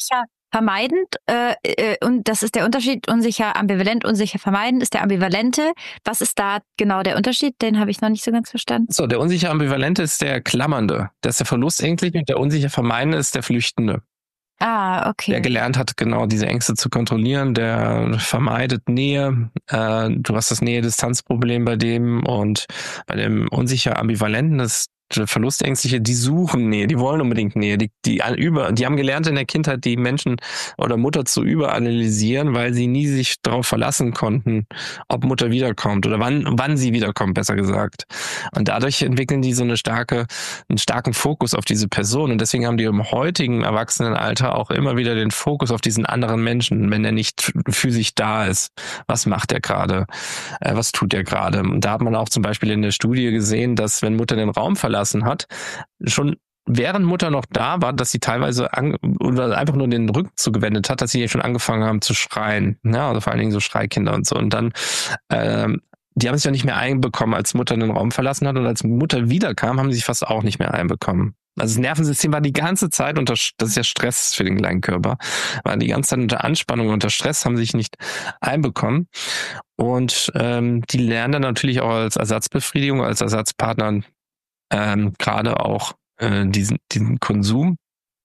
vermeidend, und das ist der Unterschied, unsicher, ambivalent, unsicher, vermeidend ist der ambivalente. Was ist da genau der Unterschied? Den habe ich noch nicht so ganz verstanden. So, der unsicher ambivalente ist der Klammernde. Das ist der Verlustängstliche und der unsicher vermeidende ist der Flüchtende. Ah, okay. Der gelernt hat, genau diese Ängste zu kontrollieren, der vermeidet Nähe. Du hast das Nähe-Distanz-Problem bei dem, und bei dem unsicher ambivalenten, das Verlustängstliche, die suchen Nähe, die wollen unbedingt Nähe. Die haben gelernt in der Kindheit, die Menschen oder Mutter zu überanalysieren, weil sie nie sich darauf verlassen konnten, ob Mutter wiederkommt oder wann sie wiederkommt, besser gesagt. Und dadurch entwickeln die so einen starken Fokus auf diese Person, und deswegen haben die im heutigen Erwachsenenalter auch immer wieder den Fokus auf diesen anderen Menschen, wenn er nicht physisch da ist. Was macht er gerade? Was tut er gerade? Und da hat man auch zum Beispiel in der Studie gesehen, dass wenn Mutter den Raum verlassen hat, schon während Mutter noch da war, dass sie teilweise oder einfach nur den Rücken zugewendet hat, dass sie schon angefangen haben zu schreien. Ja, also vor allen Dingen so Schreikinder und so. Und dann, die haben sich ja nicht mehr einbekommen, als Mutter den Raum verlassen hat, und als Mutter wiederkam, haben sie sich fast auch nicht mehr einbekommen. Also das Nervensystem war die ganze Zeit das ist ja Stress für den kleinen Körper, war die ganze Zeit unter Anspannung, unter Stress, haben sich nicht einbekommen. Und die lernen dann natürlich auch als Ersatzbefriedigung, als Ersatzpartner gerade auch diesen Konsum,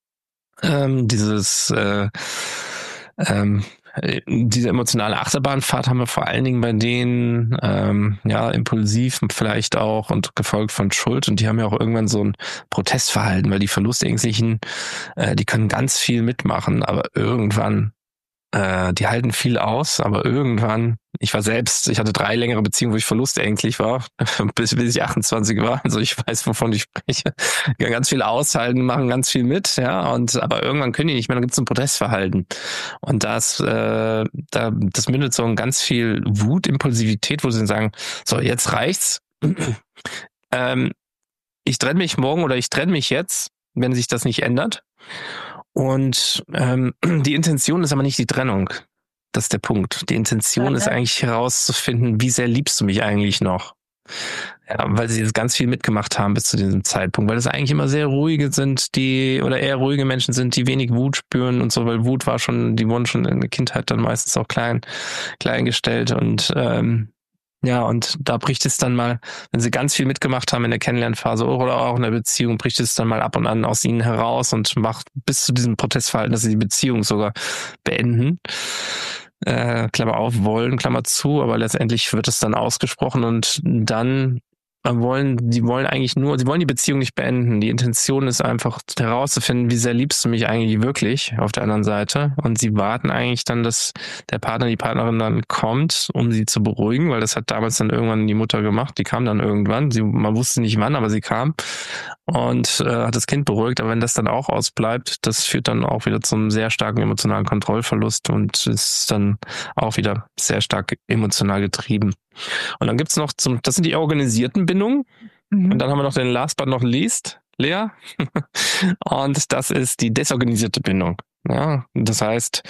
diese emotionale Achterbahnfahrt haben wir vor allen Dingen bei denen, impulsiv vielleicht auch und gefolgt von Schuld, und die haben ja auch irgendwann so ein Protestverhalten, weil die Verlustängstlichen, die können ganz viel mitmachen, aber irgendwann, die halten viel aus, aber irgendwann, ich hatte 3 längere Beziehungen, wo ich verlustängstlich war, bis ich 28 war, also ich weiß, wovon ich spreche. Ja, ganz viel aushalten, machen ganz viel mit, ja, aber irgendwann können die nicht mehr, dann gibt es ein Protestverhalten. Und das mündet so in ganz viel Wut, Impulsivität, wo sie sagen, so, jetzt reicht's. Ich trenne mich morgen oder ich trenne mich jetzt, wenn sich das nicht ändert. Und die Intention ist aber nicht die Trennung. Das ist der Punkt. Die Intention ist eigentlich herauszufinden, wie sehr liebst du mich eigentlich noch? Ja, weil sie jetzt ganz viel mitgemacht haben bis zu diesem Zeitpunkt, weil das eigentlich immer sehr ruhige sind, eher ruhige Menschen sind, die wenig Wut spüren und so, weil Wut die wurden schon in der Kindheit dann meistens auch klein gestellt, und und da bricht es dann mal, wenn sie ganz viel mitgemacht haben in der Kennenlernphase oder auch in der Beziehung, bricht es dann mal ab und an aus ihnen heraus und macht bis zu diesem Protestverhalten, dass sie die Beziehung sogar beenden. Klammer auf, wollen, Klammer zu, aber letztendlich wird es dann ausgesprochen, und dann sie wollen die Beziehung nicht beenden. Die Intention ist einfach herauszufinden, wie sehr liebst du mich eigentlich wirklich auf der anderen Seite. Und sie warten eigentlich dann, dass der Partner, die Partnerin dann kommt, um sie zu beruhigen, weil das hat damals dann irgendwann die Mutter gemacht. Die kam dann irgendwann. Man wusste nicht wann, aber sie kam und hat das Kind beruhigt. Aber wenn das dann auch ausbleibt, das führt dann auch wieder zum sehr starken emotionalen Kontrollverlust und ist dann auch wieder sehr stark emotional getrieben. Und dann gibt's noch das sind die organisierten Bindungen. Und dann haben wir noch den Last but not least, Lea. Und das ist die desorganisierte Bindung. Ja, das heißt,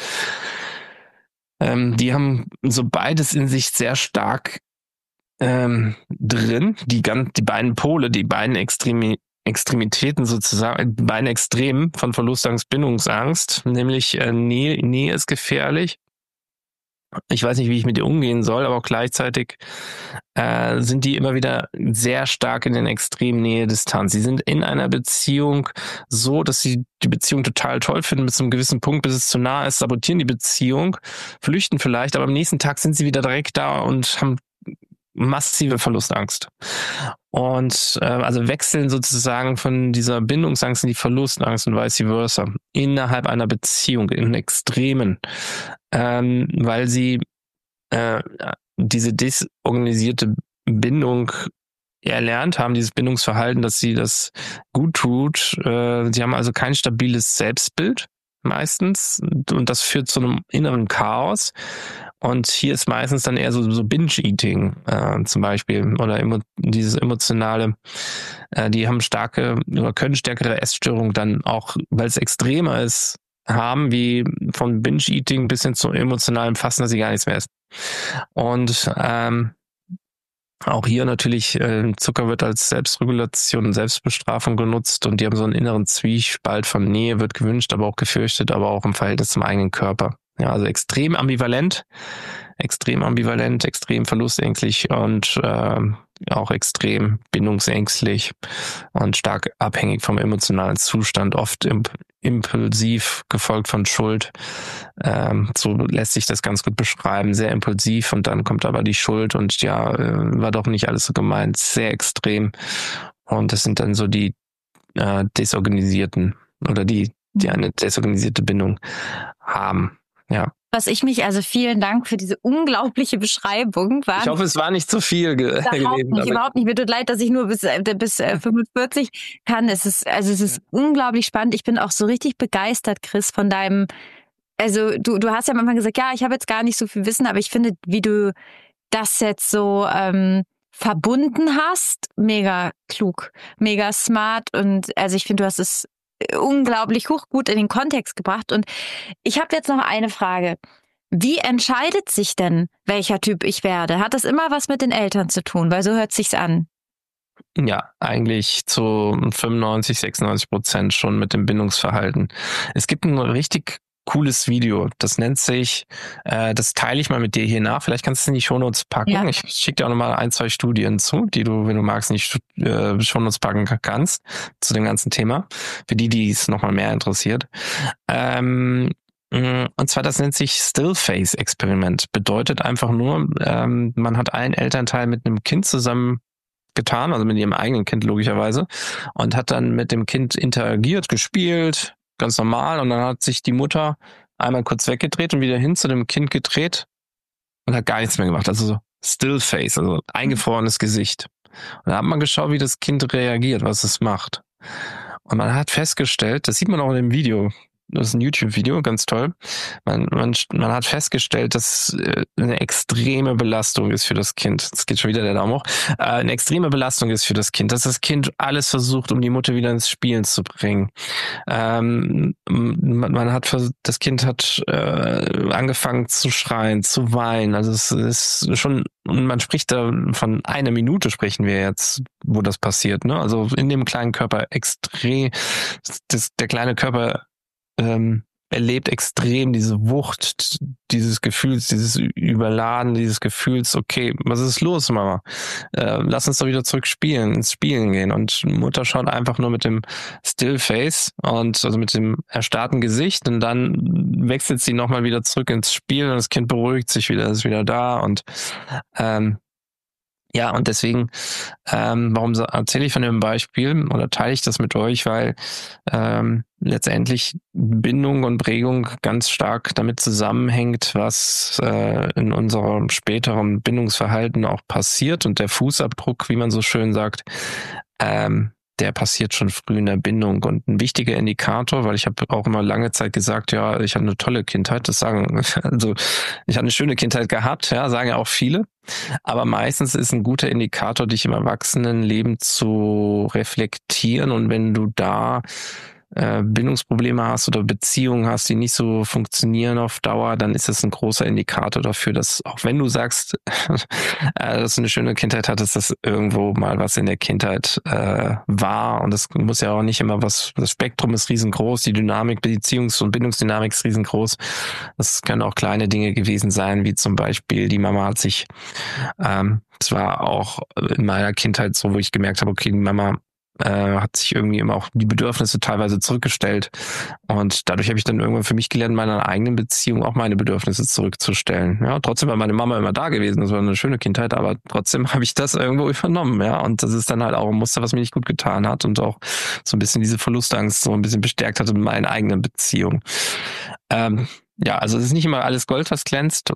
die haben so beides in sich sehr stark drin. Die beiden Pole, die beiden Extremitäten sozusagen, die beiden Extremen von Verlustangst, Bindungsangst, nämlich Nähe ist gefährlich. Ich weiß nicht, wie ich mit ihr umgehen soll, aber auch gleichzeitig sind die immer wieder sehr stark in den extremen Nähe-Distanz. Sie sind in einer Beziehung so, dass sie die Beziehung total toll finden bis zu einem gewissen Punkt, bis es zu nah ist, sabotieren die Beziehung, flüchten vielleicht, aber am nächsten Tag sind sie wieder direkt da und haben massive Verlustangst. Und also wechseln sozusagen von dieser Bindungsangst in die Verlustangst und vice versa innerhalb einer Beziehung in Extremen, weil sie diese desorganisierte Bindung erlernt haben, dieses Bindungsverhalten, dass sie das gut tut. Sie haben also kein stabiles Selbstbild meistens, und das führt zu einem inneren Chaos. Und hier ist meistens dann eher so Binge-Eating zum Beispiel oder dieses emotionale, die haben können stärkere Essstörungen dann auch, weil es extremer ist, haben, wie von Binge-Eating bis hin zu emotionalem Fassen, dass sie gar nichts mehr essen. Und Auch hier natürlich, Zucker wird als Selbstregulation und Selbstbestrafung genutzt und die haben so einen inneren Zwiespalt von Nähe wird gewünscht, aber auch gefürchtet, aber auch im Verhältnis zum eigenen Körper. Ja, also extrem ambivalent, extrem verlustängstlich und auch extrem bindungsängstlich und stark abhängig vom emotionalen Zustand, oft impulsiv, gefolgt von Schuld. So lässt sich das ganz gut beschreiben, sehr impulsiv und dann kommt aber die Schuld und war doch nicht alles so gemeint, sehr extrem. Und das sind dann so die Desorganisierten oder die eine desorganisierte Bindung haben. Ja. Vielen Dank für diese unglaubliche Beschreibung. Ich hoffe, es war nicht zu viel gewesen. Überhaupt nicht. Mir tut leid, dass ich nur bis 45 kann. Es ist unglaublich spannend. Ich bin auch so richtig begeistert, Chris, von deinem, also du hast ja manchmal gesagt, ja, ich habe jetzt gar nicht so viel Wissen, aber ich finde, wie du das jetzt so verbunden hast, mega klug, mega smart und also ich finde, du hast es unglaublich hochgut in den Kontext gebracht. Und ich habe jetzt noch eine Frage. Wie entscheidet sich denn, welcher Typ ich werde? Hat das immer was mit den Eltern zu tun? Weil so hört sich's an. Ja, eigentlich zu 95-96% schon mit dem Bindungsverhalten. Es gibt ein richtig cooles Video. Das nennt sich, das teile ich mal mit dir hier nach. Vielleicht kannst du es in die Shownotes packen. Ja. Ich schicke dir auch nochmal 1, 2 Studien zu, die du, wenn du magst, nicht Shownotes packen kannst zu dem ganzen Thema. Für die es nochmal mehr interessiert. Und zwar, das nennt sich Still-Face-Experiment. Bedeutet einfach nur, man hat einen Elternteil mit einem Kind zusammen getan, also mit ihrem eigenen Kind logischerweise, und hat dann mit dem Kind interagiert, gespielt, ganz normal, und dann hat sich die Mutter einmal kurz weggedreht und wieder hin zu dem Kind gedreht und hat gar nichts mehr gemacht. Also so Still Face, also eingefrorenes Gesicht. Und da hat man geschaut, wie das Kind reagiert, was es macht. Und man hat festgestellt, das sieht man auch in dem Video, das ist ein YouTube-Video, ganz toll. Man hat festgestellt, dass eine extreme Belastung ist für das Kind. Jetzt geht schon wieder der Daumen hoch. Eine extreme Belastung ist für das Kind, dass das Kind alles versucht, um die Mutter wieder ins Spielen zu bringen. Das Kind hat angefangen zu schreien, zu weinen. Also es ist schon, und man spricht da von 1 Minute sprechen wir jetzt, wo das passiert, ne? Also in dem kleinen Körper extrem, der kleine Körper erlebt extrem diese Wucht dieses Gefühls, dieses Überladen, dieses Gefühls, okay, was ist los, Mama? Lass uns doch wieder zurück ins Spielen gehen. Und Mutter schaut einfach nur mit dem Stillface und also mit dem erstarrten Gesicht und dann wechselt sie nochmal wieder zurück ins Spiel und das Kind beruhigt sich wieder, ist wieder da und ja, und deswegen, warum erzähle ich von dem Beispiel oder teile ich das mit euch, weil letztendlich Bindung und Prägung ganz stark damit zusammenhängt, was in unserem späteren Bindungsverhalten auch passiert und der Fußabdruck, wie man so schön sagt, der passiert schon früh in der Bindung und ein wichtiger Indikator, weil ich habe auch immer lange Zeit gesagt, ja, ich hatte eine tolle Kindheit, ich hatte eine schöne Kindheit gehabt, ja, sagen ja auch viele, aber meistens ist ein guter Indikator, dich im Erwachsenenleben zu reflektieren und wenn du da Bindungsprobleme hast oder Beziehungen hast, die nicht so funktionieren auf Dauer, dann ist es ein großer Indikator dafür, dass auch wenn du sagst, dass du eine schöne Kindheit hattest, dass irgendwo mal was in der Kindheit war und das muss ja auch nicht immer das Spektrum ist riesengroß, die Dynamik, Beziehungs- und Bindungsdynamik ist riesengroß. Das können auch kleine Dinge gewesen sein, wie zum Beispiel die Mama hat sich, es war auch in meiner Kindheit so, wo ich gemerkt habe, okay, die Mama hat sich irgendwie immer auch die Bedürfnisse teilweise zurückgestellt und dadurch habe ich dann irgendwann für mich gelernt, in meiner eigenen Beziehung auch meine Bedürfnisse zurückzustellen. Ja, trotzdem war meine Mama immer da gewesen, das war eine schöne Kindheit, aber trotzdem habe ich das irgendwo übernommen, ja, und das ist dann halt auch ein Muster, was mir nicht gut getan hat und auch so ein bisschen diese Verlustangst so ein bisschen bestärkt hat in meinen eigenen Beziehungen. Ja, also es ist nicht immer alles Gold, was glänzt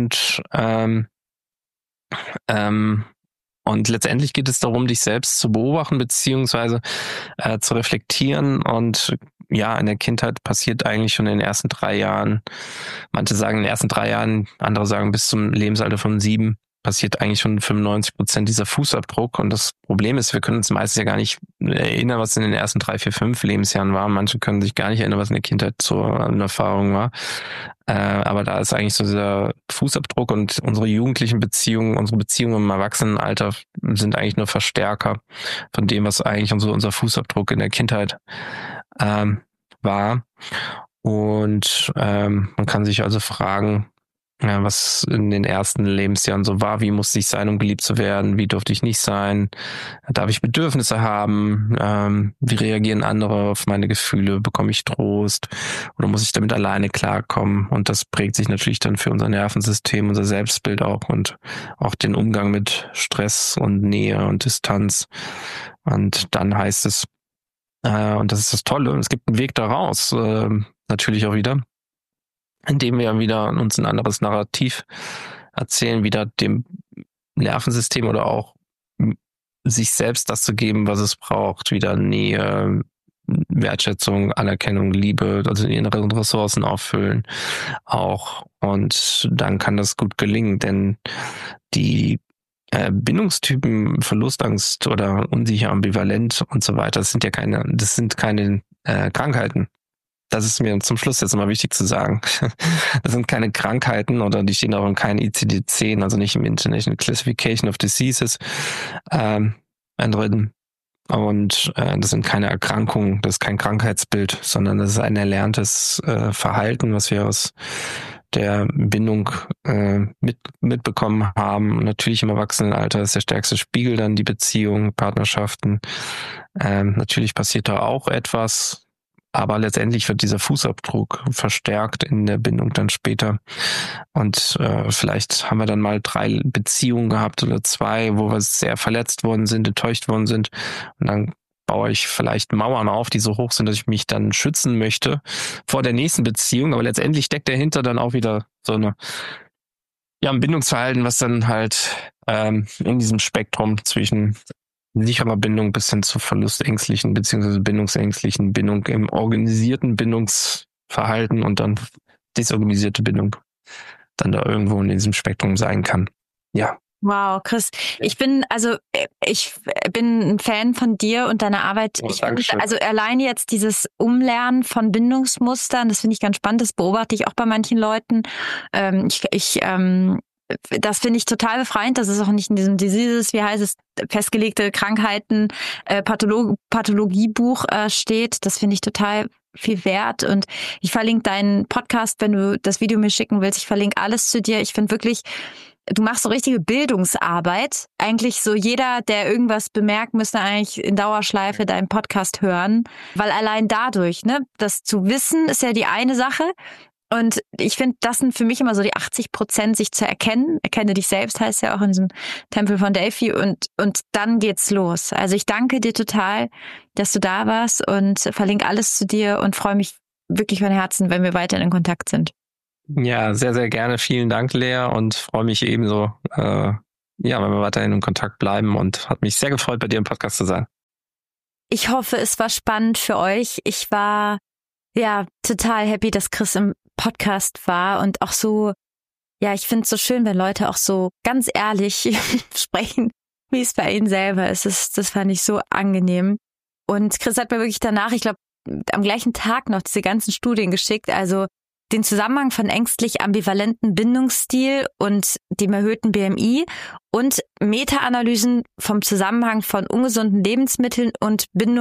und letztendlich geht es darum, dich selbst zu beobachten beziehungsweise zu reflektieren. Und ja, in der Kindheit passiert eigentlich schon in den ersten 3 Jahren, manche sagen in den ersten 3 Jahren, andere sagen bis zum Lebensalter von 7, passiert eigentlich schon 95% dieser Fußabdruck. Und das Problem ist, wir können uns meistens ja gar nicht erinnern, was in den ersten 3, 4, 5 Lebensjahren war. Manche können sich gar nicht erinnern, was in der Kindheit so eine Erfahrung war. Aber da ist eigentlich so dieser Fußabdruck und unsere jugendlichen Beziehungen, unsere Beziehungen im Erwachsenenalter sind eigentlich nur Verstärker von dem, was eigentlich unser Fußabdruck in der Kindheit war. Und man kann sich also fragen, was in den ersten Lebensjahren so war. Wie musste ich sein, um geliebt zu werden? Wie durfte ich nicht sein? Darf ich Bedürfnisse haben? Wie reagieren andere auf meine Gefühle? Bekomme ich Trost? Oder muss ich damit alleine klarkommen? Und das prägt sich natürlich dann für unser Nervensystem, unser Selbstbild auch und auch den Umgang mit Stress und Nähe und Distanz. Und dann heißt es, und das ist das Tolle, es gibt einen Weg daraus, natürlich auch wieder, indem wir wieder uns ein anderes Narrativ erzählen, wieder dem Nervensystem oder auch sich selbst das zu geben, was es braucht, wieder Nähe, Wertschätzung, Anerkennung, Liebe, also die inneren Ressourcen auffüllen auch. Und dann kann das gut gelingen, denn die Bindungstypen, Verlustangst oder unsicher, ambivalent und so weiter, das sind keine Krankheiten. Das ist mir zum Schluss jetzt immer wichtig zu sagen. Das sind keine Krankheiten oder die stehen auch in keinem ICD-10, also nicht im International Classification of Diseases drin. Und das sind keine Erkrankungen, das ist kein Krankheitsbild, sondern das ist ein erlerntes Verhalten, was wir aus der Bindung mitbekommen haben. Natürlich im Erwachsenenalter ist der stärkste Spiegel dann die Beziehung, Partnerschaften. Natürlich passiert da auch etwas, aber letztendlich wird dieser Fußabdruck verstärkt in der Bindung dann später. Und vielleicht haben wir dann mal 3 Beziehungen gehabt oder 2, wo wir sehr verletzt worden sind, enttäuscht worden sind. Und dann baue ich vielleicht Mauern auf, die so hoch sind, dass ich mich dann schützen möchte vor der nächsten Beziehung. Aber letztendlich steckt dahinter dann auch wieder so ein Bindungsverhalten, was dann halt in diesem Spektrum zwischen sicherer Bindung bis hin zu verlustängstlichen bzw. bindungsängstlichen Bindung im organisierten Bindungsverhalten und dann desorganisierte Bindung dann da irgendwo in diesem Spektrum sein kann. Ja. Wow, Chris, ich bin ein Fan von dir und deiner Arbeit. Also allein jetzt dieses Umlernen von Bindungsmustern, das finde ich ganz spannend, das beobachte ich auch bei manchen Leuten. Das finde ich total befreiend, dass es auch nicht in diesem Diseases, wie heißt es, festgelegte Krankheiten, Pathologiebuch steht. Das finde ich total viel wert. Und ich verlinke deinen Podcast, wenn du das Video mir schicken willst. Ich verlinke alles zu dir. Ich finde wirklich, du machst so richtige Bildungsarbeit. Eigentlich so jeder, der irgendwas bemerkt, müsste eigentlich in Dauerschleife deinen Podcast hören. Weil allein dadurch, das zu wissen, ist ja die eine Sache. Und ich finde, das sind für mich immer so die 80%, sich zu erkennen. Erkenne dich selbst, heißt ja auch in diesem Tempel von Delphi. Und dann geht's los. Also ich danke dir total, dass du da warst und verlinke alles zu dir und freue mich wirklich von Herzen, wenn wir weiterhin in Kontakt sind. Ja, sehr, sehr gerne. Vielen Dank, Lea, und freue mich ebenso, wenn wir weiterhin in Kontakt bleiben, und hat mich sehr gefreut, bei dir im Podcast zu sein. Ich hoffe, es war spannend für euch. Ich war total happy, dass Chris im Podcast war und auch so, ich finde es so schön, wenn Leute auch so ganz ehrlich sprechen, wie es bei ihnen selber ist. Das fand ich so angenehm. Und Chris hat mir wirklich danach, ich glaube, am gleichen Tag noch diese ganzen Studien geschickt, also den Zusammenhang von ängstlich ambivalenten Bindungsstil und dem erhöhten BMI und Meta-Analysen vom Zusammenhang von ungesunden Lebensmitteln und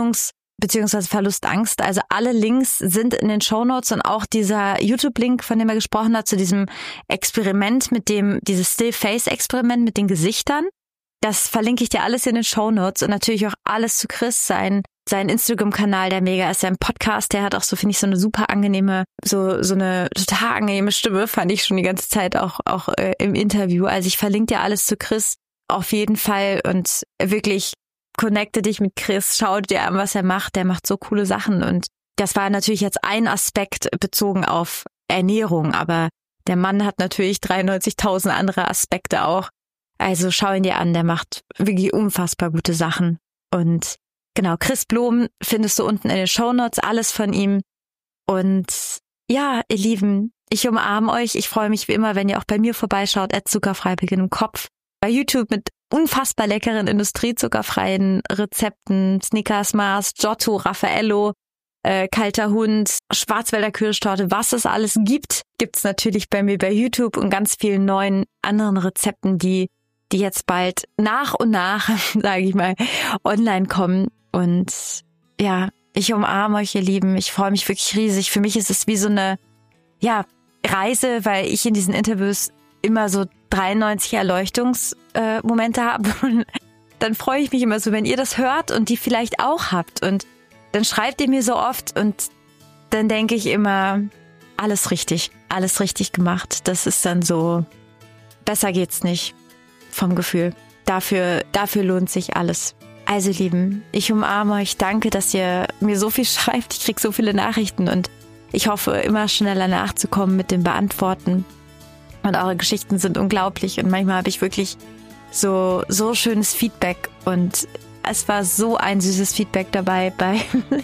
bzw. Verlustangst. Also alle Links sind in den Shownotes und auch dieser YouTube-Link, von dem er gesprochen hat, zu diesem Experiment dieses Still-Face-Experiment mit den Gesichtern. Das verlinke ich dir alles in den Shownotes und natürlich auch alles zu Chris, sein Instagram-Kanal, der mega ist, sein Podcast, der hat auch so, finde ich, so eine super angenehme, so eine total angenehme Stimme, fand ich schon die ganze Zeit auch im Interview. Also ich verlinke dir alles zu Chris auf jeden Fall und wirklich connecte dich mit Chris, schau dir an, was er macht. Der macht so coole Sachen und das war natürlich jetzt ein Aspekt bezogen auf Ernährung, aber der Mann hat natürlich 93.000 andere Aspekte auch. Also schau ihn dir an, der macht wirklich unfassbar gute Sachen. Und genau, Chris Blom findest du unten in den Shownotes, alles von ihm. Und ja, ihr Lieben, ich umarme euch. Ich freue mich wie immer, wenn ihr auch bei mir vorbeischaut, @zuckerfrei_beginnt im Kopf. Bei YouTube mit unfassbar leckeren industriezuckerfreien Rezepten, Snickers, Mars, Giotto, Raffaello. kalter Hund, Schwarzwälder Kirschtorte, was es alles gibt, gibt's natürlich bei mir bei YouTube und ganz vielen neuen anderen Rezepten, die jetzt bald nach und nach, sage ich mal, online kommen. Und ja, ich umarme euch, ihr Lieben. Ich freue mich wirklich riesig. Für mich ist es wie so eine Reise, weil ich in diesen Interviews immer so 93 Erleuchtungsmomente habe. Und dann freue ich mich immer so, wenn ihr das hört und die vielleicht auch habt. Und dann schreibt ihr mir so oft und dann denke ich immer, alles richtig gemacht. Das ist dann so, besser geht's nicht vom Gefühl. Dafür lohnt sich alles. Also Lieben, ich umarme euch. Danke, dass ihr mir so viel schreibt. Ich kriege so viele Nachrichten und ich hoffe, immer schneller nachzukommen mit dem Beantworten. Und eure Geschichten sind unglaublich und manchmal habe ich wirklich so schönes Feedback und es war so ein süßes Feedback dabei bei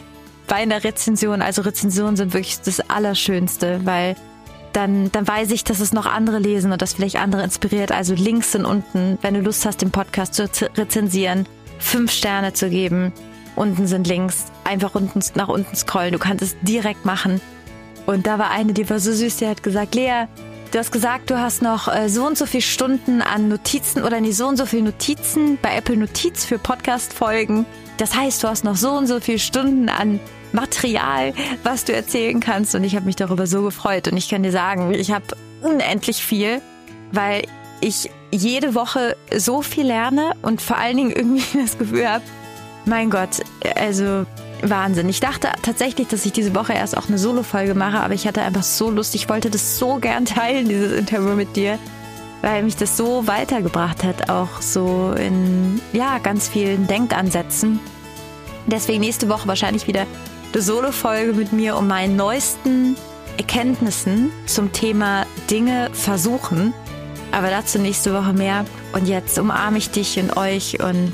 einer Rezension. Also Rezensionen sind wirklich das Allerschönste, weil dann weiß ich, dass es noch andere lesen und das vielleicht andere inspiriert. Also Links sind unten, wenn du Lust hast, den Podcast zu rezensieren, 5 Sterne zu geben. Unten sind Links. Einfach nach unten scrollen. Du kannst es direkt machen. Und da war eine, die war so süß, die hat gesagt, Lea, du hast gesagt, du hast noch so und so viele Stunden an Notizen oder so und so viele Notizen bei Apple Notiz für Podcast-Folgen. Das heißt, du hast noch so und so viele Stunden an Material, was du erzählen kannst. Und ich habe mich darüber so gefreut. Und ich kann dir sagen, ich habe unendlich viel, weil ich jede Woche so viel lerne und vor allen Dingen irgendwie das Gefühl habe, mein Gott, also Wahnsinn. Ich dachte tatsächlich, dass ich diese Woche erst auch eine Solo-Folge mache, aber ich hatte einfach so Lust. Ich wollte das so gern teilen, dieses Interview mit dir, weil mich das so weitergebracht hat, auch so in ganz vielen Denkansätzen. Deswegen nächste Woche wahrscheinlich wieder eine Solo-Folge mit mir, um meinen neuesten Erkenntnissen zum Thema Dinge versuchen. Aber dazu nächste Woche mehr. Und jetzt umarme ich dich und euch und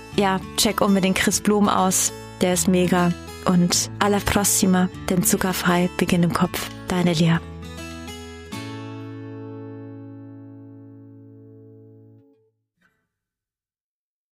check unbedingt Chris Blum aus. Der ist mega. Und alla prossima, denn zuckerfrei beginnt im Kopf. Deine Lea.